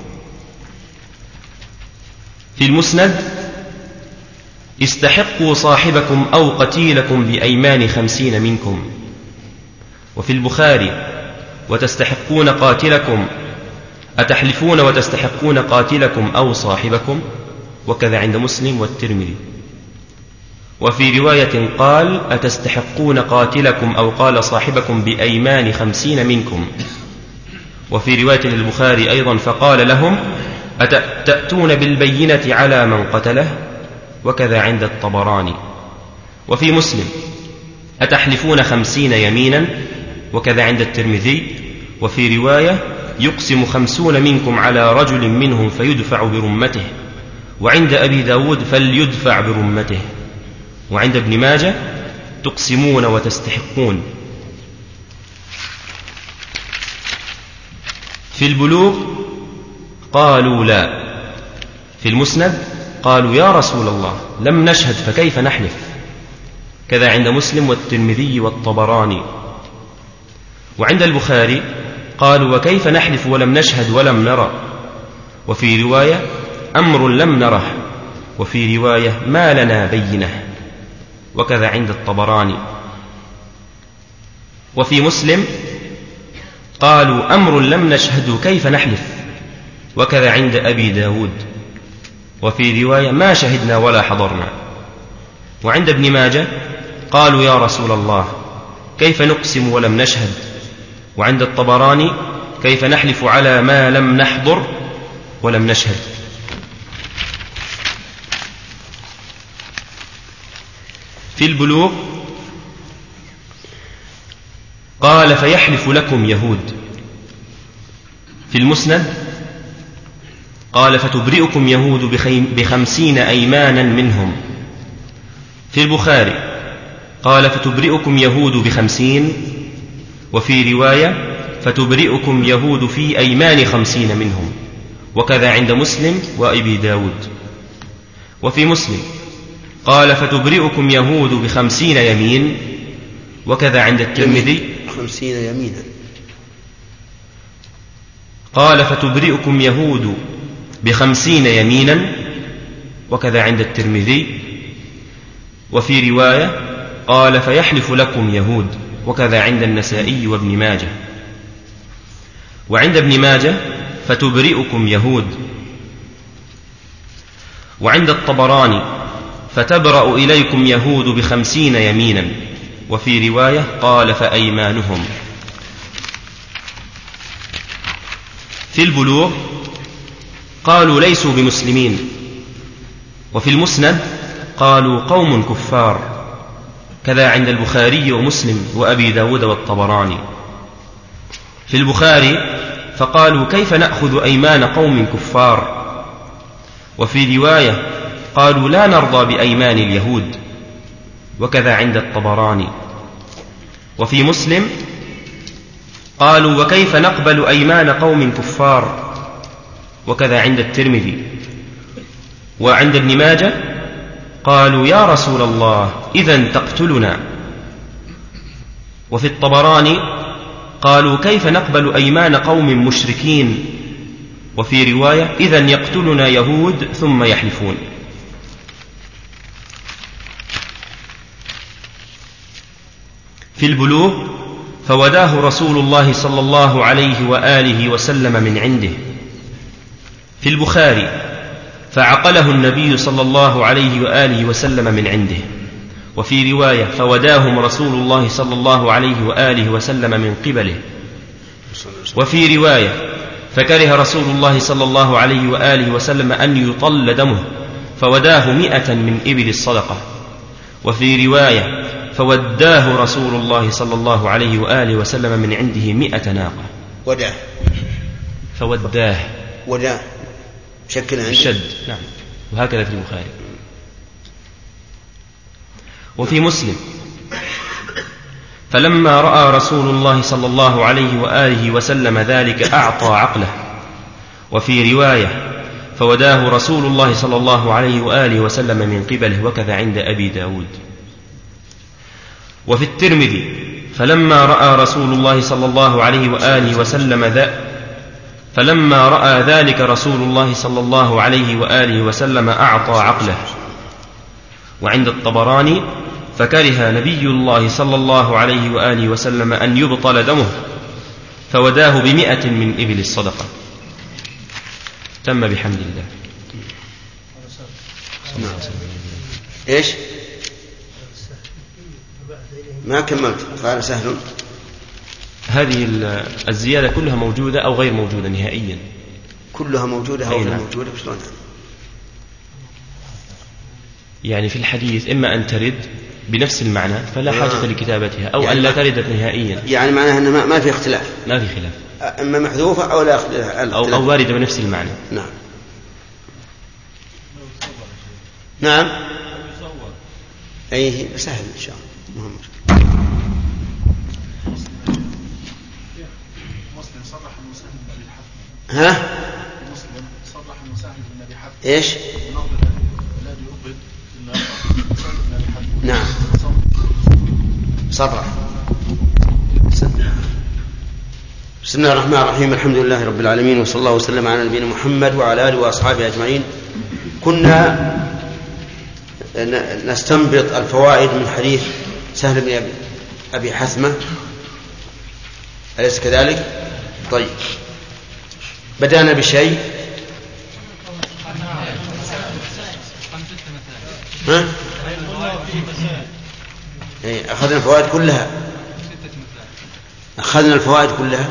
في المسند استحقوا صاحبكم أو قتيلكم بأيمان خمسين منكم. وفي البخاري وتستحقون قاتلكم أتحلفون وتستحقون قاتلكم أو صاحبكم، وكذا عند مسلم والترمذي. وفي رواية قال أتستحقون قاتلكم أو قال صاحبكم بأيمان خمسين منكم. وفي رواية للبخاري أيضا فقال لهم أتأتون بالبينة على من قتله، وكذا عند الطبراني. وفي مسلم أتحلفون خمسين يمينا، وكذا عند الترمذي. وفي رواية يقسم خمسون منكم على رجل منهم فيدفع برمته، وعند أبي داود فليدفع برمته. وعند ابن ماجه تقسمون وتستحقون. في البلوغ قالوا لا. في المسند قالوا يا رسول الله لم نشهد فكيف نحلف، كذا عند مسلم والترمذي والطبراني. وعند البخاري قالوا وكيف نحلف ولم نشهد ولم نرى. وفي رواية أمر لم نره. وفي رواية ما لنا بينه، وكذا عند الطبراني. وفي مسلم قالوا أمر لم نشهد كيف نحلف، وكذا عند أبي داود. وفي رواية ما شهدنا ولا حضرنا. وعند ابن ماجه قالوا يا رسول الله كيف نقسم ولم نشهد. وعند الطبراني كيف نحلف على ما لم نحضر ولم نشهد. في البلوغ قال فيحلف لكم يهود. في المسند قال فتبرئكم يهود بخمسين أيمانا منهم. في البخاري قال فتبرئكم يهود بخمسين. وفي رواية فتبرئكم يهود في أيمان خمسين منهم، وكذا عند مسلم وأبي داود. وفي مسلم قال فتبرئكم يهود بخمسين يمين، وكذا عند الترمذي خمسين يمينا. قال فتبرئكم يهود بخمسين يمينا، وكذا عند الترمذي. وفي رواية قال فيحلف لكم يهود، وكذا عند النسائي وابن ماجه. وعند ابن ماجه فتبرئكم يهود. وعند الطبراني فتبرأ إليكم يهود بخمسين يمينا. وفي رواية قال فأيمانهم. في البلوغ قالوا ليسوا بمسلمين. وفي المسند قالوا قوم كفار، كذا عند البخاري ومسلم وأبي داود والطبراني. في البخاري فقالوا كيف نأخذ أيمان قوم كفار. وفي رواية قالوا لا نرضى بأيمان اليهود، وكذا عند الطبراني. وفي مسلم قالوا وكيف نقبل أيمان قوم كفار، وكذا عند الترمذي. وعند ابن ماجه قالوا يا رسول الله إذن تقتلنا. وفي الطبراني قالوا كيف نقبل أيمان قوم مشركين. وفي رواية إذن يقتلنا يهود ثم يحلفون. في البلوغ فوداه رسول الله صلى الله عليه وآله وسلم من عنده. في البخاري فعقله النبي صلى الله عليه وآله وسلم من عنده. وفي رواية فوداهم رسول الله صلى الله عليه وآله وسلم من قبله. وفي رواية فكره رسول الله صلى الله عليه وآله وسلم أن يطل دمه فوداه مئة من إبل الصدقة. وفي رواية فوداه رسول الله صلى الله عليه وآله وسلم من عنده مئة ناقة. وداه فوداه وداه شكل عنده الشد. نعم، وهكذا في البخاري. وفي مسلم: فلما رأى رسول الله صلى الله عليه وآله وسلم ذلك أعطى عقله. وفي رواية: فوداه رسول الله صلى الله عليه وآله وسلم من قبله، وكذا عند أبي داود. وفي الترمذي: فلما رأى رسول الله صلى الله عليه وآله وسلم ذا فلما رأى ذلك رسول الله صلى الله عليه وآله وسلم أعطى عقله. وعند الطبراني: فكره نبي الله صلى الله عليه وآله وسلم أن يبطل دمه، فوداه بمئة من إبل الصدقة. تم بحمد الله. إيش؟ ما كملت. قال سهل. هذه الزيادة كلها موجودة أو غير موجودة نهائيا؟ كلها موجودة أو غير موجودة. يعني في الحديث إما أن ترد بنفس المعنى فلا حاجة لكتابتها، أو يعني أن لا ترد نهائيا. يعني معناها أن ما في اختلاف. ما في خلاف. إما محذوفة أو لا اختلاف. أو, أو واردة بنفس المعنى. نعم. نعم. أي سهل إن شاء الله. مهم. مسلم صرح المساهم بن أبي حاتم. ها؟ مسلم صرح المساهم بن أبي حاتم. إيش؟ الذي يقبض المساهم بن أبي حاتم. نعم. صرح. بسم الله الرحمن الرحيم. الحمد لله رب العالمين، وصلى الله وسلم على نبينا محمد وعلى آله وأصحابه أجمعين. كنا نستنبط الفوائد من حديث سهل بن أبي حثمة، أليس كذلك؟ طيب، بدأنا بشيء. ها؟ إيه، أخذنا الفوائد كلها. أخذنا الفوائد كلها.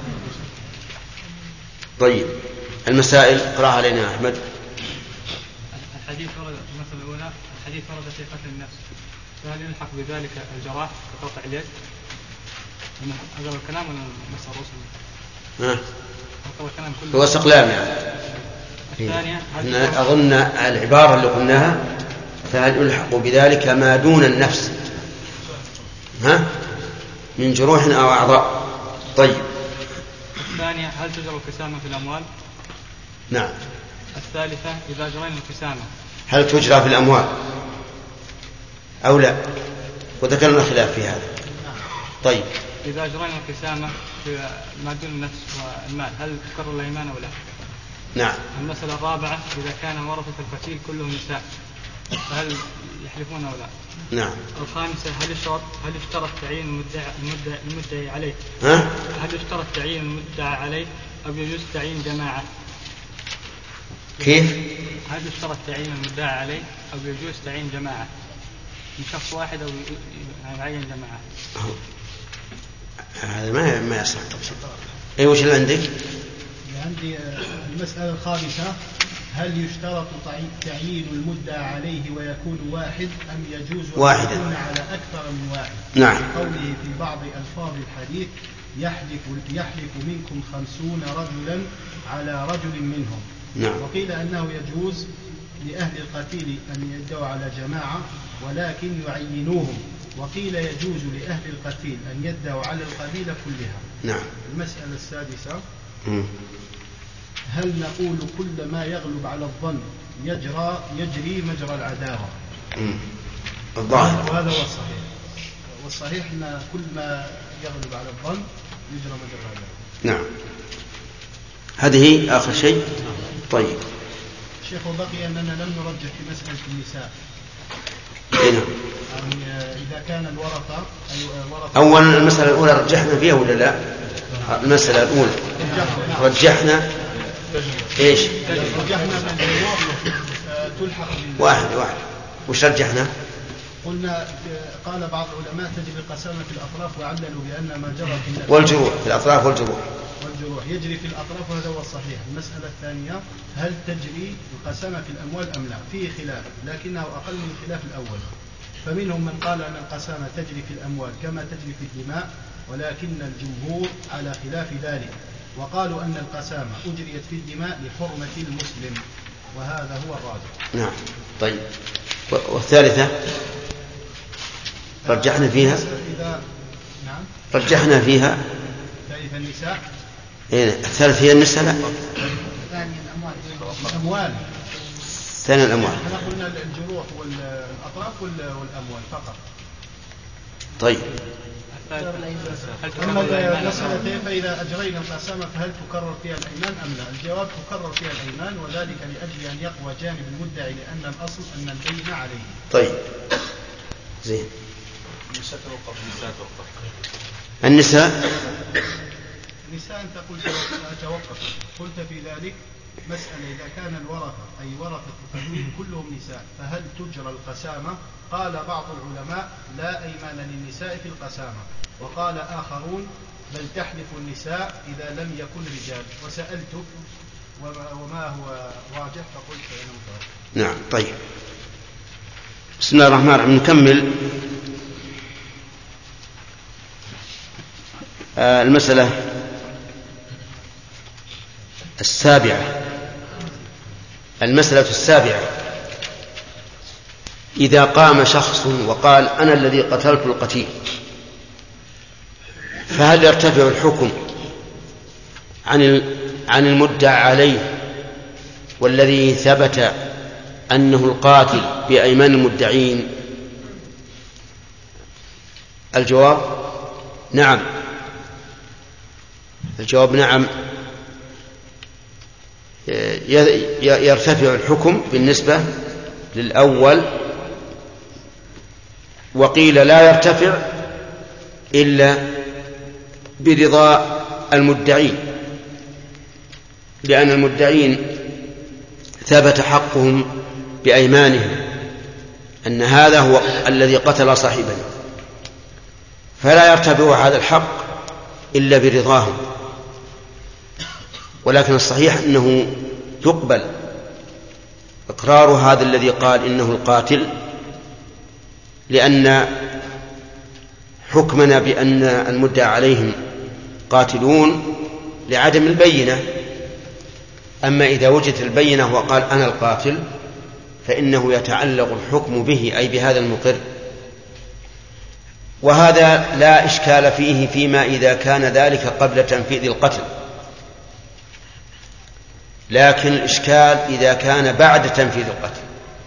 طيب، المسائل اقرأها علينا يا أحمد. الحديث ورد المسألة الأولى: الحديث ورد في قتل النفس، فهل يلحق بذلك الجراح بقطع اليد؟ هذا الكلام ولا مسألة رسل؟ ها؟ هو استقلام يعني. الثانية أظن العبارة اللي قلناها: فهل يلحق بذلك ما دون النفس ها من جروح أو أعضاء. طيب. الثانية: هل تجرى القسامة في الأموال؟ نعم. الثالثة: إذا جرينا القسامة هل تجرى في الأموال أو لا؟ وذكرنا خلاف في هذا. طيب. إذا جرينا القسامة في ما دون النفس والمال هل تكرر الأيمان أو لا؟ نعم. المسألة الرابعة: إذا كان ورثة القتيل كلهم نساء فهل يحلفون أو لا؟ نعم. الخامسة: هل يشترط هل يشترط تعيين المدعي المدعي, المدعي عليه؟ ها؟ هل يشترط تعيين المدعي عليه أو يجوز تعيين جماعة؟ كيف؟ هل يشترط تعيين المدعي عليه أو يجوز تعيين جماعة من شخص واحد أو يعين جماعة؟ هذا ما ما يصح. أي وش اللي عندك؟ عندي المسألة الخامسة: هل يشترط تعيين المدعى عليه ويكون واحد أم يجوز أن يكون على أكثر من واحد؟ نعم. قوله في بعض ألفاظ الحديث: يحلف يحلف منكم خمسون رجلا على رجل منهم. نعم. وقيل أنه يجوز لأهل القتيل أن يدعوا على جماعة ولكن يعينوهم، وقيل يجوز لأهل القتيل أن يدعوا على القبيلة كلها. نعم. المسألة السادسة: م. هل نقول كل ما يغلب على الظن يجرى يجري مجرى العداوة؟ الظاهر. وهذا هو الصحيح. والصحيح أن كل ما يغلب على الظن يجرى مجرى العداوة. نعم. هذه آخر شيء. طيب. شيخ، بقي أننا لم نرجح في مسألة النساء. نعم. يعني إذا كان الورثة أولا المسألة الأولى رجحنا فيها ولا لا؟ المسألة الأولى رجحنا إيش؟ رجحنا تلحق واحد واحد. وش رجحنا؟ قلنا قال بعض العلماء تجري القسامة في الأطراف وعللوا بأن ما جرى في والجروح في الأطراف والجروح والجروح يجري في الأطراف، وهذا هو الصحيح. المسألة الثانية: هل تجري القسامة في الأموال أم لا؟ فيه خلاف لكنه أقل من الخلاف الأول. فمنهم من قال أن القسامة تجري في الأموال كما تجري في الدماء، ولكن الجمهور على خلاف ذلك، وقالوا أن القسامة أجريت في الدماء لحرمة المسلم، وهذا هو الراجح. نعم. طيب. والثالثة؟ رجحنا فيها إذا نعم رجحنا فيها ثالث النساء إيه الثالث هي النساء لا الأموال ثاني الأموال احنا قلنا الجروح والأطراف والأموال فقط. طيب أما المسألة فإذا أجرينا القسامة فهل تكرر فيها الأيمان أم لا؟ الجواب تكرر فيها الأيمان، وذلك لأجل أن يقوى جانب المدعي لأن الأصل أن البين عليه. طيب زين. النساء توقف النساء توقف النساء النساء أنت قلت توقف، قلت في ذلك مسألة إذا كان الورثة أي ورثة التكليف كلهم نساء فهل تجرى القسامة؟ قال بعض العلماء لا أيمان للنساء في القسامة، وقال آخرون بل تحلف النساء إذا لم يكن رجال، وسألتك وما هو راجح فقلت أنا متوقف. نعم. طيب بسم الله الرحمن الرحيم. نكمل آه المسألة السابعة. المسألة السابعة إذا قام شخص وقال أنا الذي قتلت القتيل فهل يرتفع الحكم عن عن المدعى عليه والذي ثبت أنه القاتل بأيمان المدعين؟ الجواب نعم. الجواب نعم، يرتفع الحكم بالنسبة للأول، وقيل لا يرتفع إلا برضا المدعين، لأن المدعين ثبت حقهم بأيمانهم أن هذا هو الذي قتل صاحبه، فلا يرتفع هذا الحق إلا برضاهم. ولكن الصحيح أنه يقبل إقرار هذا الذي قال إنه القاتل، لأن حكمنا بأن المدعى عليهم قاتلون لعدم البينة. أما إذا وجدت البينة وقال أنا القاتل فإنه يتعلق الحكم به أي بهذا المقر، وهذا لا إشكال فيه فيما إذا كان ذلك قبل تنفيذ القتل، لكن الإشكال إذا كان بعد تنفيذ القتل،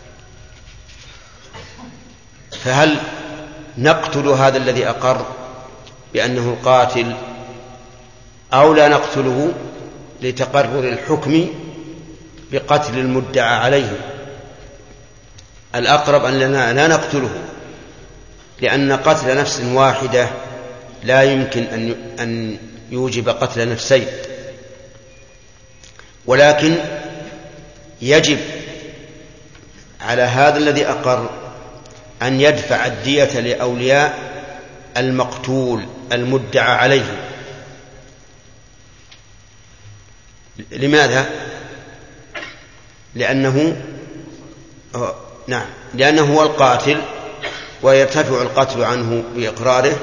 فهل نقتل هذا الذي أقر بأنه القاتل أو لا نقتله لتقرر الحكم بقتل المدعى عليه؟ الأقرب أننا لا نقتله، لأن قتل نفس واحدة لا يمكن أن يوجب قتل نفسين، ولكن يجب على هذا الذي أقر أن يدفع الدية لأولياء المقتول المدعى عليه. لماذا؟ لأنه نعم لأنه هو القاتل ويرتفع القتل عنه بإقراره.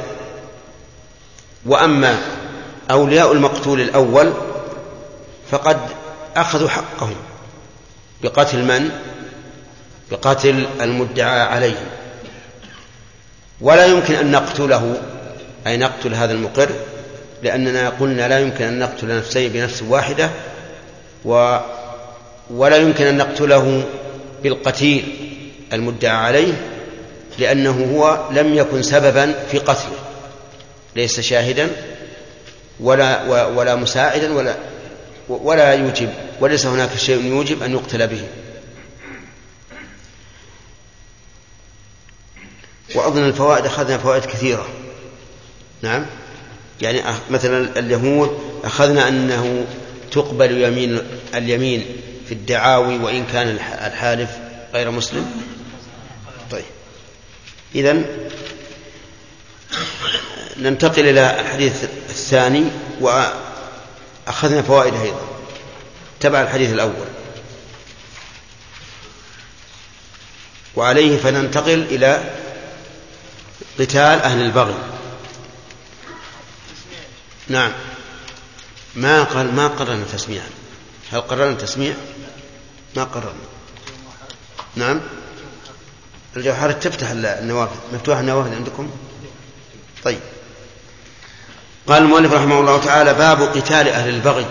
وأما أولياء المقتول الأول فقد أخذوا حقهم بقتل من؟ بقتل المدعى عليه، ولا يمكن أن نقتله أي نقتل هذا المقر، لأننا قلنا لا يمكن أن نقتل نفسين بنفس واحدة، و ولا يمكن أن نقتله بالقتيل المدعى عليه، لأنه هو لم يكن سببا في قتله، ليس شاهدا ولا ولا مساعدا ولا ولا يوجب، وليس هناك شيء يوجب أن يقتل به. وأظن الفوائد أخذنا فوائد كثيرة. نعم، يعني مثلا اليهود أخذنا أنه تقبل يمين اليمين في الدعاوي وإن كان الحالف غير مسلم. طيب إذن ننتقل إلى الحديث الثاني، وأخذنا فوائد أيضا تبع الحديث الأول، وعليه فننتقل إلى قتال أهل البغي. نعم، ما قال ما قررنا تسميعا. هل قررنا تسميع؟ ما قررنا. نعم الجوهرة تفتح النوافذ، مفتوح النوافذ عندكم؟ طيب. قال المؤلف رحمه الله تعالى: باب قتال أهل البغي.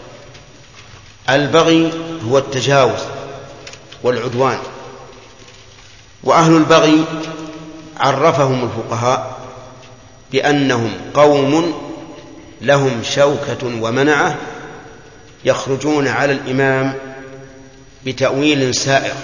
البغي هو التجاوز والعدوان، وأهل البغي عرفهم الفقهاء بأنهم قوم لهم شوكة ومنعة يخرجون على الإمام بتأويل سائغ.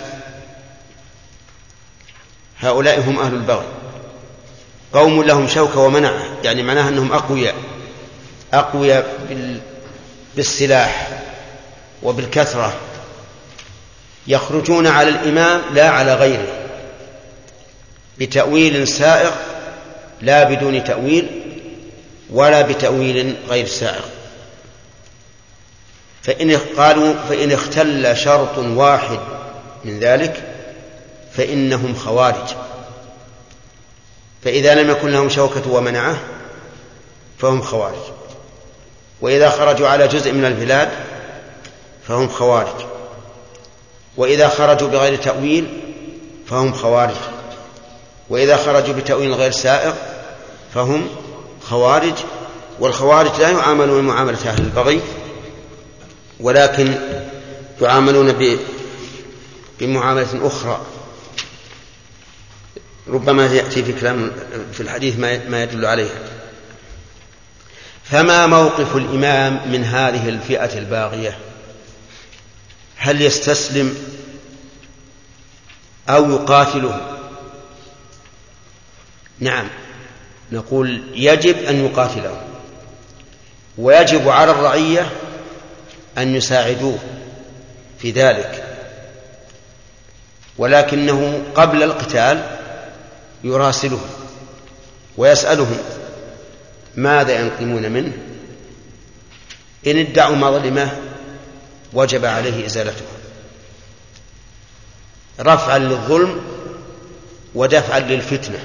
هؤلاء هم أهل البغي، قوم لهم شوكة ومنعة، يعني معناها أنهم أقوياء أقوياء بالسلاح وبالكثرة، يخرجون على الإمام لا على غيره بتأويل سائغ، لا بدون تأويل ولا بتأويل غير سائغ. فإن قالوا فإن اختل شرط واحد من ذلك فإنهم خوارج. فإذا لم يكن لهم شوكة ومنعة فهم خوارج، وإذا خرجوا على جزء من البلاد فهم خوارج، وإذا خرجوا بغير تأويل فهم خوارج، وإذا خرجوا بتأويل غير سائغ فهم خوارج. والخوارج لا يعاملون معاملة أهل البغي، ولكن يعاملون بمعاملة أخرى ربما يأتي في كلام في الحديث ما يدل عليها. فما موقف الإمام من هذه الفئة الباغية؟ هل يستسلم أو يقاتله؟ نعم، نقول يجب أن يقاتله، ويجب على الرعية أن يساعدوه في ذلك، ولكنه قبل القتال يراسلهم ويسألهم ماذا ينقمون منه. إن ادعوا مظلمة وجب عليه إزالته رفعا للظلم ودفعا للفتنة،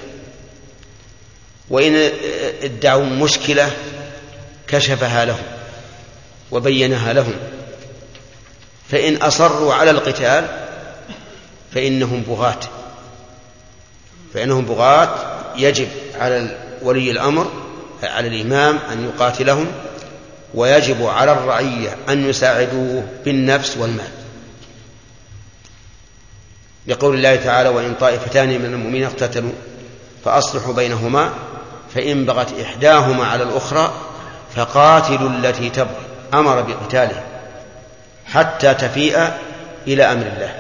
وإن ادعوا مشكلة كشفها لهم وبينها لهم. فإن أصروا على القتال فإنهم بغاة فإنهم بغاة يجب على ولي الأمر على الإمام أن يقاتلهم، ويجب على الرعية أن يساعدوه بالنفس والمال، لقول الله تعالى: وإن طائفتان من المؤمنين اقتتلوا فأصلحوا بينهما فإن بغت إحداهما على الأخرى فقاتلوا التي تبغي. أمر بقتاله حتى تفيء إلى أمر الله.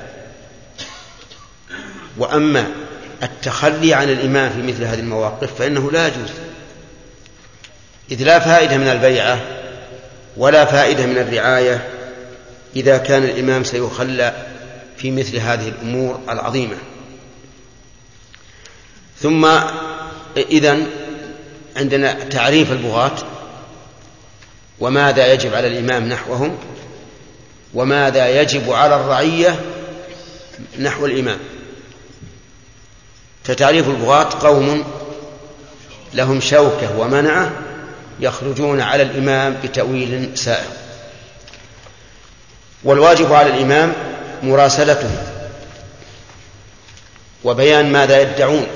وأما التخلي عن الإمام في مثل هذه المواقف فإنه لا يجوز، إذ لا فائدة من البيعة ولا فائدة من الرعاية إذا كان الإمام سيخلى في مثل هذه الأمور العظيمة. ثم إذن عندنا تعريف البغاة، وماذا يجب على الإمام نحوهم، وماذا يجب على الرعية نحو الإمام. فتعريف البغاة: قوم لهم شوكة ومنعة يخرجون على الإمام بتأويل سائغ. والواجب على الإمام مراسلته وبيان ماذا يدعون،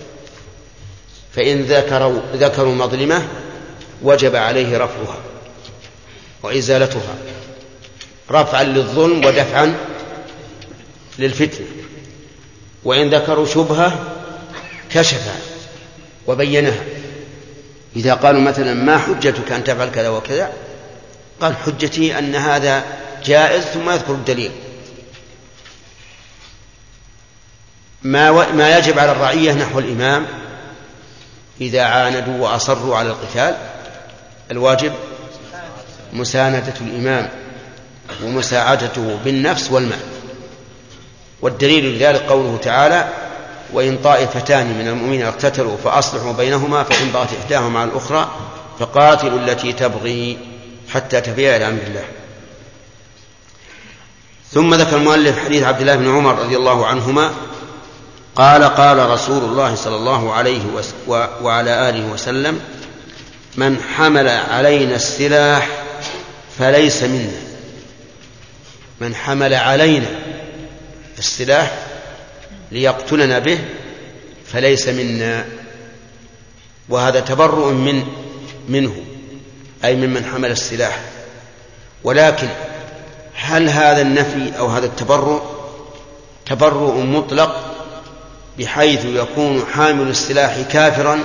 فإن ذكروا, ذكروا مظلمة وجب عليه رفعها وإزالتها رفعا للظلم ودفعا للفتنة، وإن ذكروا شبهة كشفها وبينها. إذا قالوا مثلا ما حجتك أن تفعل كذا وكذا، قال حجتي أن هذا جائز، ثم يذكر الدليل. ما, ما يجب على الرعية نحو الإمام إذا عاندوا وأصروا على القتال: الواجب مساندة الإمام ومساعدته بالنفس والمال. والدليل لذلك قوله تعالى: وإن طائفتان من المؤمنين اقتتلوا فأصلحوا بينهما فإن بغت إحداهما على الأخرى فقاتلوا التي تبغي حتى تفيء إلى أمر الله. ثم ذكر المؤلف حديث عبد الله بن عمر رضي الله عنهما قال: قال رسول الله صلى الله عليه وعلى آله وسلم: من حمل علينا السلاح فليس منا. من حمل علينا السلاح ليقتلنا به فليس منا، وهذا تبرؤ من منه أي ممن حمل السلاح. ولكن هل هذا النفي أو هذا التبرؤ تبرؤ مطلق بحيث يكون حامل السلاح كافرا،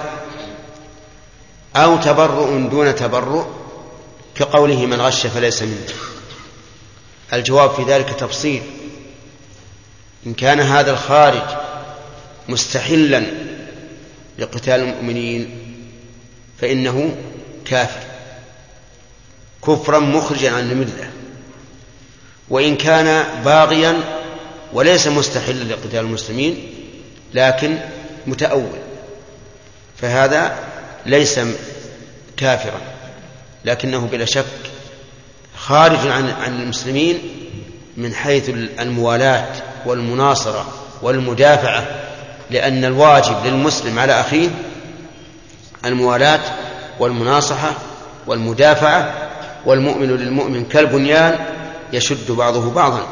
أو تبرؤ دون تبرؤ كقوله من غش فليس منه؟ الجواب في ذلك تفصيل. إن كان هذا الخارج مستحلا لقتال المؤمنين فإنه كافر كفرا مخرجا عن الملة، وإن كان باغيا وليس مستحلا لقتال المسلمين لكن متأول فهذا ليس كافرا، لكنه بلا شك خارج عن عن المسلمين من حيث الموالاة والمناصرة والمدافعة، لأن الواجب للمسلم على أخيه الموالاة والمناصحة والمدافعة، والمؤمن للمؤمن كالبنيان يشد بعضه بعضا.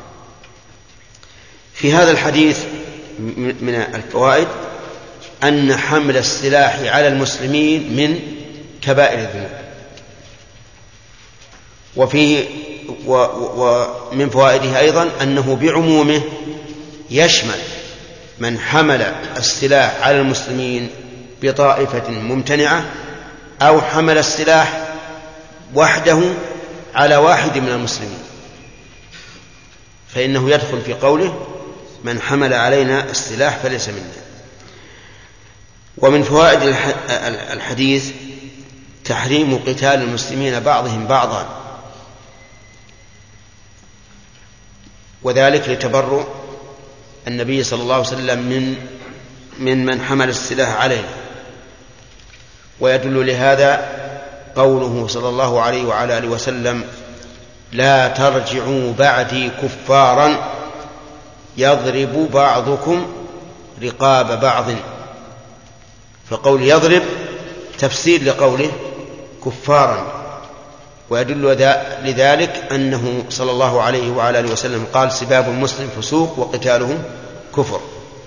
في هذا الحديث من الفوائد أن حمل السلاح على المسلمين من كبائر الذنوب. وفيه ومن فوائده أيضا أنه بعمومه يشمل من حمل السلاح على المسلمين بطائفة ممتنعة أو حمل السلاح وحده على واحد من المسلمين، فإنه يدخل في قوله من حمل علينا السلاح فليس منا. ومن فوائد الحديث تحريم قتال المسلمين بعضهم بعضا، وذلك لتبرؤ النبي صلى الله عليه وسلم من من من حمل السلاح عليه. ويدل لهذا قوله صلى الله عليه وعلى آله وسلم لا ترجعوا بعدي كفارا يضرب بعضكم رقاب بعض، فقول يضرب تفسير لقوله كفارا، ويدل لذلك أنه صلى الله عليه وعلى آله وسلم قال سباب المسلم فسوق وقتاله كفر.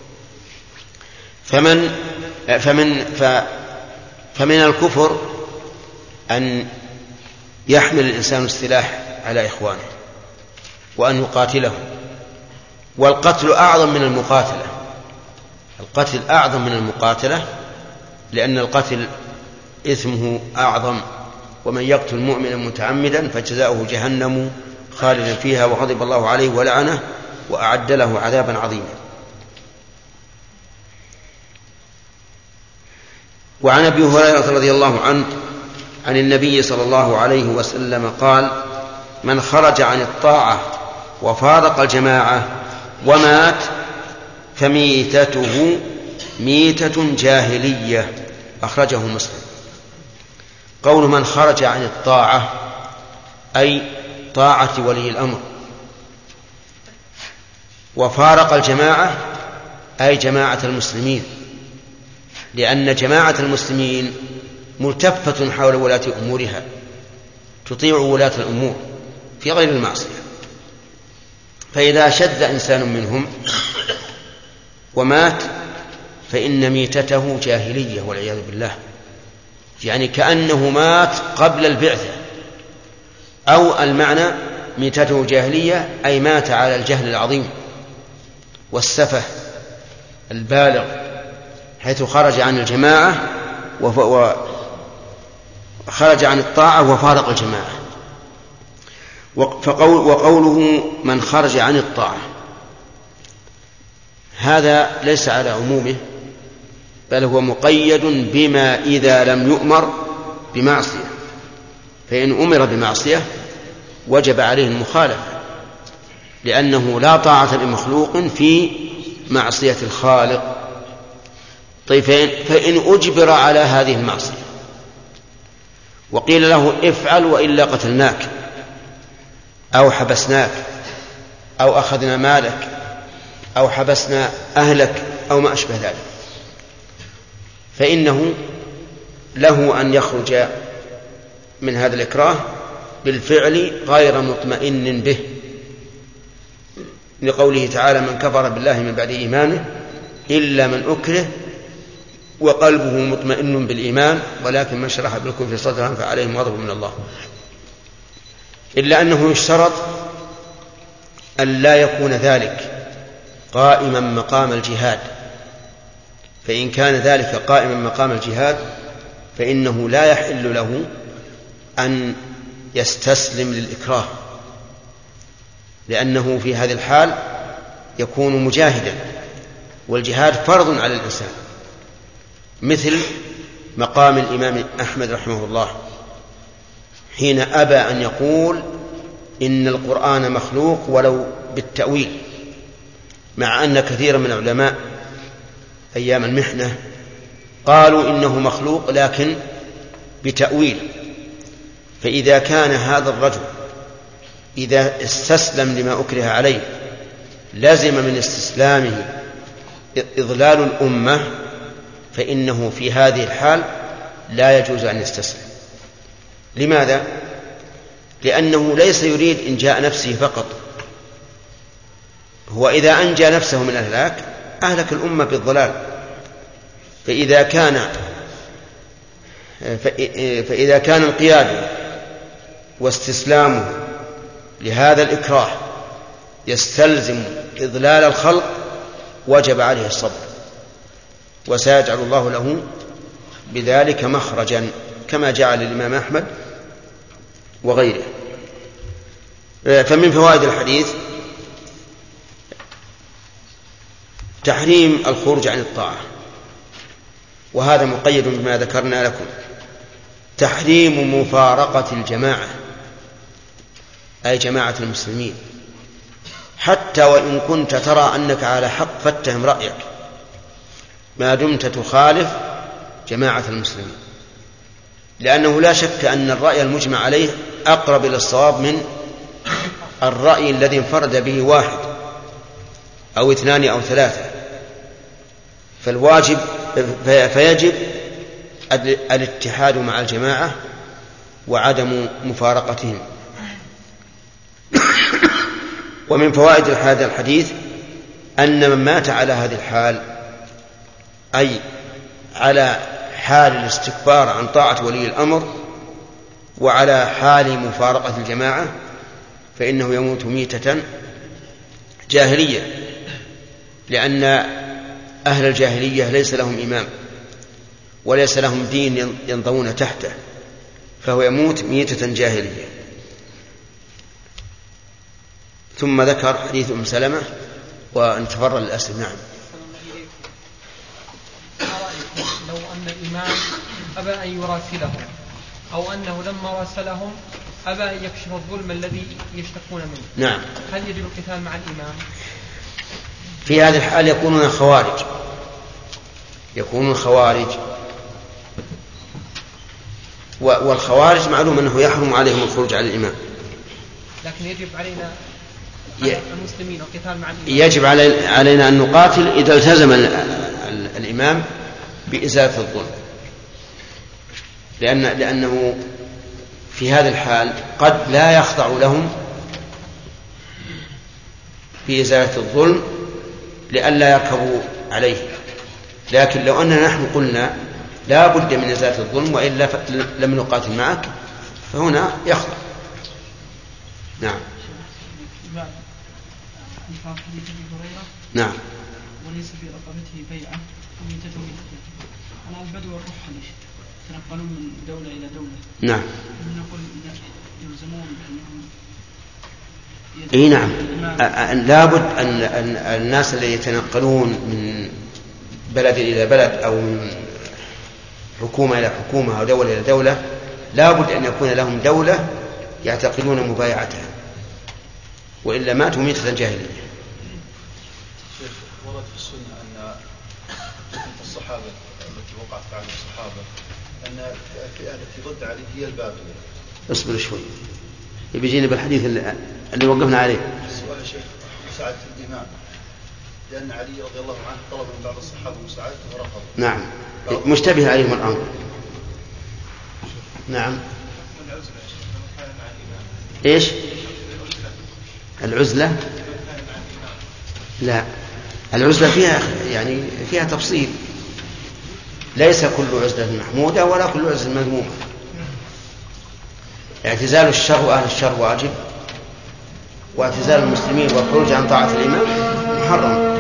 فمن فمن فمن الكفر أن يحمل الإنسان السلاح على إخوانه وأن يقاتلهم، والقتل أعظم من المقاتلة، القتل أعظم من المقاتلة، لأن القتل إثمه أعظم، ومن يقتل مؤمنا متعمدا فجزاؤه جهنم خالدا فيها وغضب الله عليه ولعنه وأعد له عذابا عظيما. وعن أبي هريرة رضي الله عنه عن النبي صلى الله عليه وسلم قال من خرج عن الطاعة وفارق الجماعة ومات فميتته ميتة جاهلية، أخرجه مسلم. قول من خرج عن الطاعة أي طاعة ولي الأمر، وفارق الجماعة أي جماعة المسلمين، لأن جماعة المسلمين ملتفة حول ولاة أمورها، تطيع ولاة الأمور في غير المعصية، فإذا شذ إنسان منهم ومات فإن ميتته جاهلية والعياذ بالله، يعني كأنه مات قبل البعثة، أو المعنى ميتته جاهلية أي مات على الجهل العظيم والسفه البالغ، حيث خرج عن الجماعة وخرج عن الطاعة وفارق الجماعة. وقوله من خرج عن الطاعة هذا ليس على عمومه، بل هو مقيد بما إذا لم يؤمر بمعصية، فإن أمر بمعصية وجب عليه المخالفة، لأنه لا طاعة لمخلوق في معصية الخالق. طيب فإن أجبر على هذه المعصية وقيل له افعل وإلا قتلناك أو حبسناك أو أخذنا مالك أو حبسنا أهلك أو ما أشبه ذلك، فإنه له أن يخرج من هذا الإكراه بالفعل غير مطمئن به، لقوله تعالى من كفر بالله من بعد إيمانه إلا من أكره وقلبه مطمئن بالإيمان ولكن من شرح بالكفر صدرا فعليهم غضب من الله. إلا أنه يشترط أن لا يكون ذلك قائما مقام الجهاد، فإن كان ذلك قائما مقام الجهاد فإنه لا يحل له أن يستسلم للإكراه، لأنه في هذه الحال يكون مجاهدا، والجهاد فرض على الإنسان، مثل مقام الإمام أحمد رحمه الله حين أبى أن يقول إن القرآن مخلوق ولو بالتأويل، مع أن كثيرا من العلماء أيام المحنة قالوا إنه مخلوق لكن بتأويل. فإذا كان هذا الرجل إذا استسلم لما أكره عليه لازم من استسلامه إضلال الأمة، فإنه في هذه الحال لا يجوز أن يستسلم. لماذا؟ لأنه ليس يريد إنجاء نفسه فقط، هو إذا أنجى نفسه من الهلاك أهلك الأمة بالضلال. فإذا كان فإذا كان انقياده واستسلامه لهذا الإكراه يستلزم إضلال الخلق وجب عليه الصبر، وسيجعل الله له بذلك مخرجا كما جعل الإمام أحمد وغيره. فمن فوائد الحديث تحريم الخروج عن الطاعة، وهذا مقيد بما ذكرنا لكم. تحريم مفارقة الجماعة أي جماعة المسلمين، حتى وإن كنت ترى أنك على حق فاتهم رأيك ما دمت تخالف جماعة المسلمين، لأنه لا شك أن الرأي المجمع عليه أقرب إلى الصواب من الرأي الذي انفرد به واحد أو اثنان أو ثلاثة. فالواجب فيجب الاتحاد مع الجماعة وعدم مفارقتهم. ومن فوائد هذا الحديث أن من مات على هذه الحال أي على حال الاستكبار عن طاعة ولي الأمر وعلى حال مفارقة الجماعة فإنه يموت ميتة جاهلية، لأن أهل الجاهلية ليس لهم إمام وليس لهم دين ينضون تحته، فهو يموت ميتة جاهلية. ثم ذكر حديث أم سلمة ونتفرغ للأسئلة. نعم. لو أن الإمام أبى أن يراسلهم أو أنه لما راسلهم أبى أن يكشف الظلم الذي يشتكون منه، نعم، هل يجب القتال مع الإمام؟ في هذه الحال يكونون خوارج، يكونون خوارج، والخوارج معلوم أنه يحرم عليهم الخروج على الإمام، لكن يجب علينا على المسلمين القتال مع الإمام. يجب علينا أن نقاتل إذا التزم الإمام بإزالة الظلم، لأن لأنه في هذا الحال قد لا يخضع لهم بإزالة الظلم لئلا يركبوا عليه. لكن لو أننا نحن قلنا لا بد من إزالة الظلم وإلا لم نقاتل معك فهنا يخضع. نعم. نعم. وليس في رقبته بيعة وميتته ميتة. أنا البدو والرحل يتنقلون من دولة إلى دولة. نعم. نقول يلزمون بأنهم اي نعم، لابد أن الناس اللي يتنقلون من بلد إلى بلد أو من حكومة إلى حكومة أو دولة إلى دولة لابد أن يكون لهم دولة يعتقدون مبايعتها، وإلا ماتوا ميتة جاهلية. شيخ، ورد في السنة أن الصحابة التي وقعت على الصحابة أن الفئة التي ضد عليه هي الباغية. اصبر شوي بيجينا بالحديث اللي وقفنا عليه. السؤال يا شيخ مساعدة الإمام، لأن علي رضي الله عنه طلب من بعض الصحابة مساعدته ورفض. نعم، مشتبه عليهم الأمر. نعم. ايش العزلة؟ لا، العزلة فيها يعني فيها تفصيل، ليس كل عزلة محمودة ولا كل عزلة مذمومة. اعتزال الشر وأهل الشر واجب، واعتزال المسلمين والخروج عن طاعة الإمام محرم.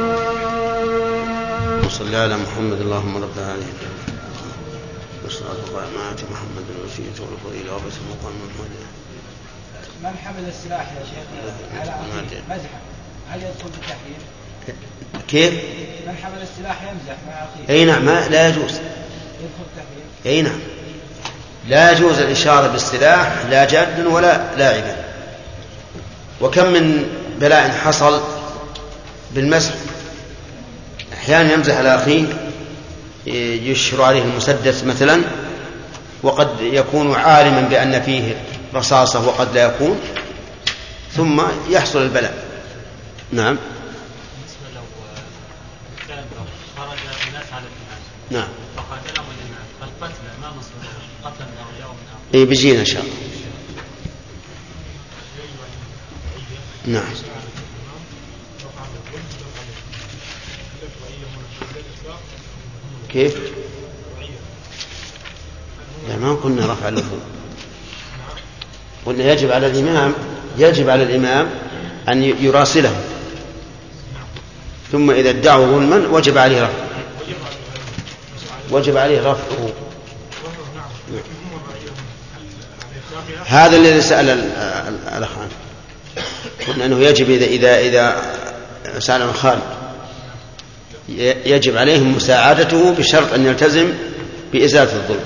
وصلى على محمد اللهم رب العالمين والصلاة والسلام محمد الوسيلة والفضيلة وبس المقام محمد. من حمل السلاح يا شيخ على أخيه مزحا هل يدخل بالتحريم؟ كيف؟ من حمل السلاح يمزح مع أخيه. أي نعم، ما لا يجوز. يدخل بالتحريم. أي نعم، لا يجوز الإشارة بالسلاح لا جادا ولا لاعبا. وكم من بلاء حصل بالمزح، أحيانا يمزح على أخيه يشهر عليه المسدس مثلا، وقد يكون عالما بأن فيه رصاصة وقد لا يكون، ثم يحصل البلاء. نعم. بالنسبة لو كان خرج الناس على الإمام نعم فقاتلهم الإمام فالقتل ما مصير قتل من أولياء من أولياء. إيه بيجينا إن شاء الله. نعم. كيف؟ لا ما قلنا رفع اللفظ، قلنا يجب على الإمام يجب على الإمام أن يراسله، ثم إذا ادعوا ظلما وجب عليه رفعه وجب عليه رفعه. هذا الذي سأل الأخوان، قلنا أنه يجب إذا إذا إذا سأل خالد يجب عليهم مساعدته بشرط أن يلتزم بإزالة الظلم.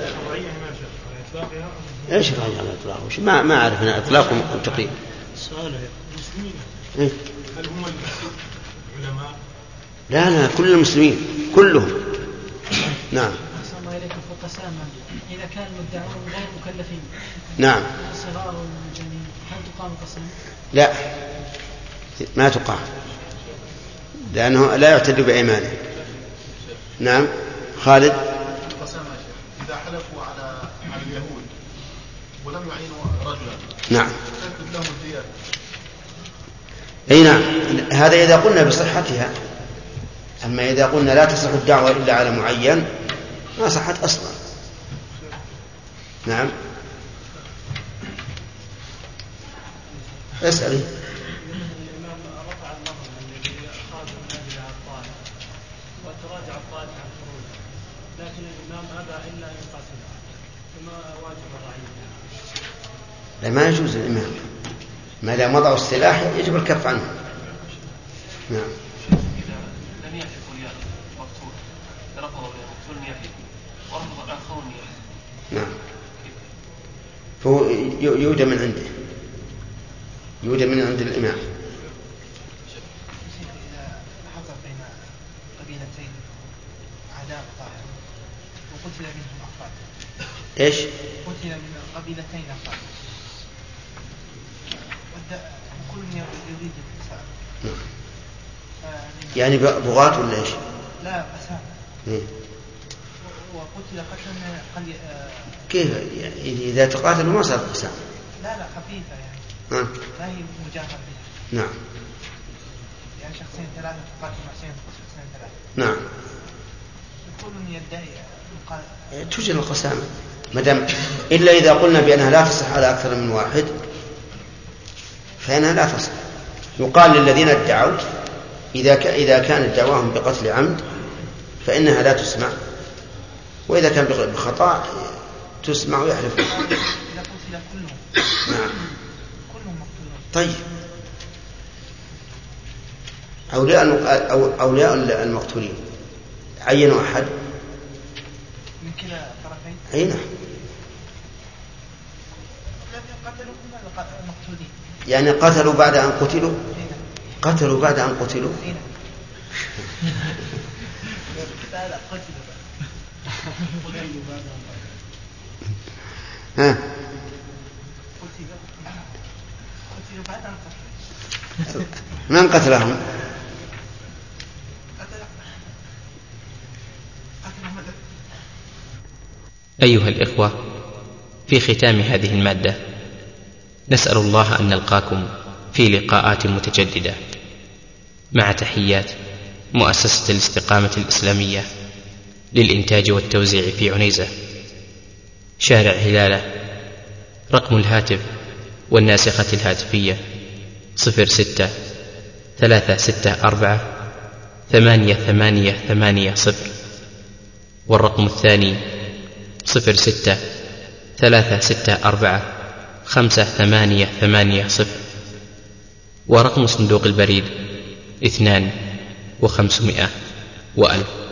ايش الرأي على اطلاقه؟ ما ما اعرف انا اطلاقهم تقريبا. سؤال المسلمين إيه؟ هل هم العلماء؟ لا لا، كل المسلمين كلهم. نعم. أحسن الله إليكم في القسامة، إذا كان المدعون غير مكلفين نعم الصغار والمجانين هل تقام القسامة؟ لا ما تقام، لأنه لا يعتد بأيمانه. نعم خالد. القسامة إذا حلفوا على على اليهود ولم يعينوا رجلا نعم تثبت لهم الديات. اي نعم، هذا اذا قلنا بصحتها، اما اذا قلنا لا تصح الدعوه الا على معين ما صحت اصلا. نعم اسالي. وتراجع الطائف عن خروجه، لكن الإمام أبى إلا أن يقاتل، فما واجب الرعية؟ لا ما يجوز الإمام ما دام وضعوا السلاح يجب الكف عنه. نعم. إذا لم يحلف وياه مقتول رفض مقتول يحلف ورفض الآخرون يحلف. نعم. فهو يودى من عنده يودى من عند الإمام. إذا حصل بين قبيلتين عداء ظاهر وقتل منهم أفراد. إيش؟ قتل من قبيلتين أفراد كل يريد القسام. يعني بغاة ولا إيش؟ لا قسام. إيه؟ وقتل قتل قل... كيف يعني إذا تقاتلوا ما صار قسام؟ لا لا خفيفة يعني. آه. لا هي مجاهر بها. نعم. يعني شخصين ثلاثة تقاتل مع شخصين ثلاثة. نعم. كل يدعي توجد القسامة مدام إلا إذا قلنا بأنها لا تصح على أكثر من واحد فإنها لا تصح. يقال للذين ادعوا إذا ك... إذا كانت دعواهم بقتل عمد فإنها لا تسمع، وإذا كان بخطأ تسمع ويحلف. إذا قتل كلهم. نعم. كلهم مقتولون. طيب أولياء أو أولياء المقتولين عينوا أحد من كلا طرفين. أي نعم. قتلوا كل المقتولين. يعني قتلوا بعد أن قتلوا. قتلوا بعد أن قتلوا. لا لا قتلوا. ها. قتلوا بعد أن قتلوا. من قتلهم؟ أيها الإخوة، في ختام هذه المادة نسأل الله أن نلقاكم في لقاءات متجددة، مع تحيات مؤسسة الاستقامة الإسلامية للإنتاج والتوزيع في عنيزة، شارع هلالة. رقم الهاتف والناسخة الهاتفية صفر ستة ثلاثة ستة أربعة ثمانية ثمانية ثمانية صفر، والرقم الثاني صفر ستة ثلاثة ستة أربعة خمسة ثمانية ثمانية صفر، ورقم صندوق البريد اثنان وخمسمائة وألف.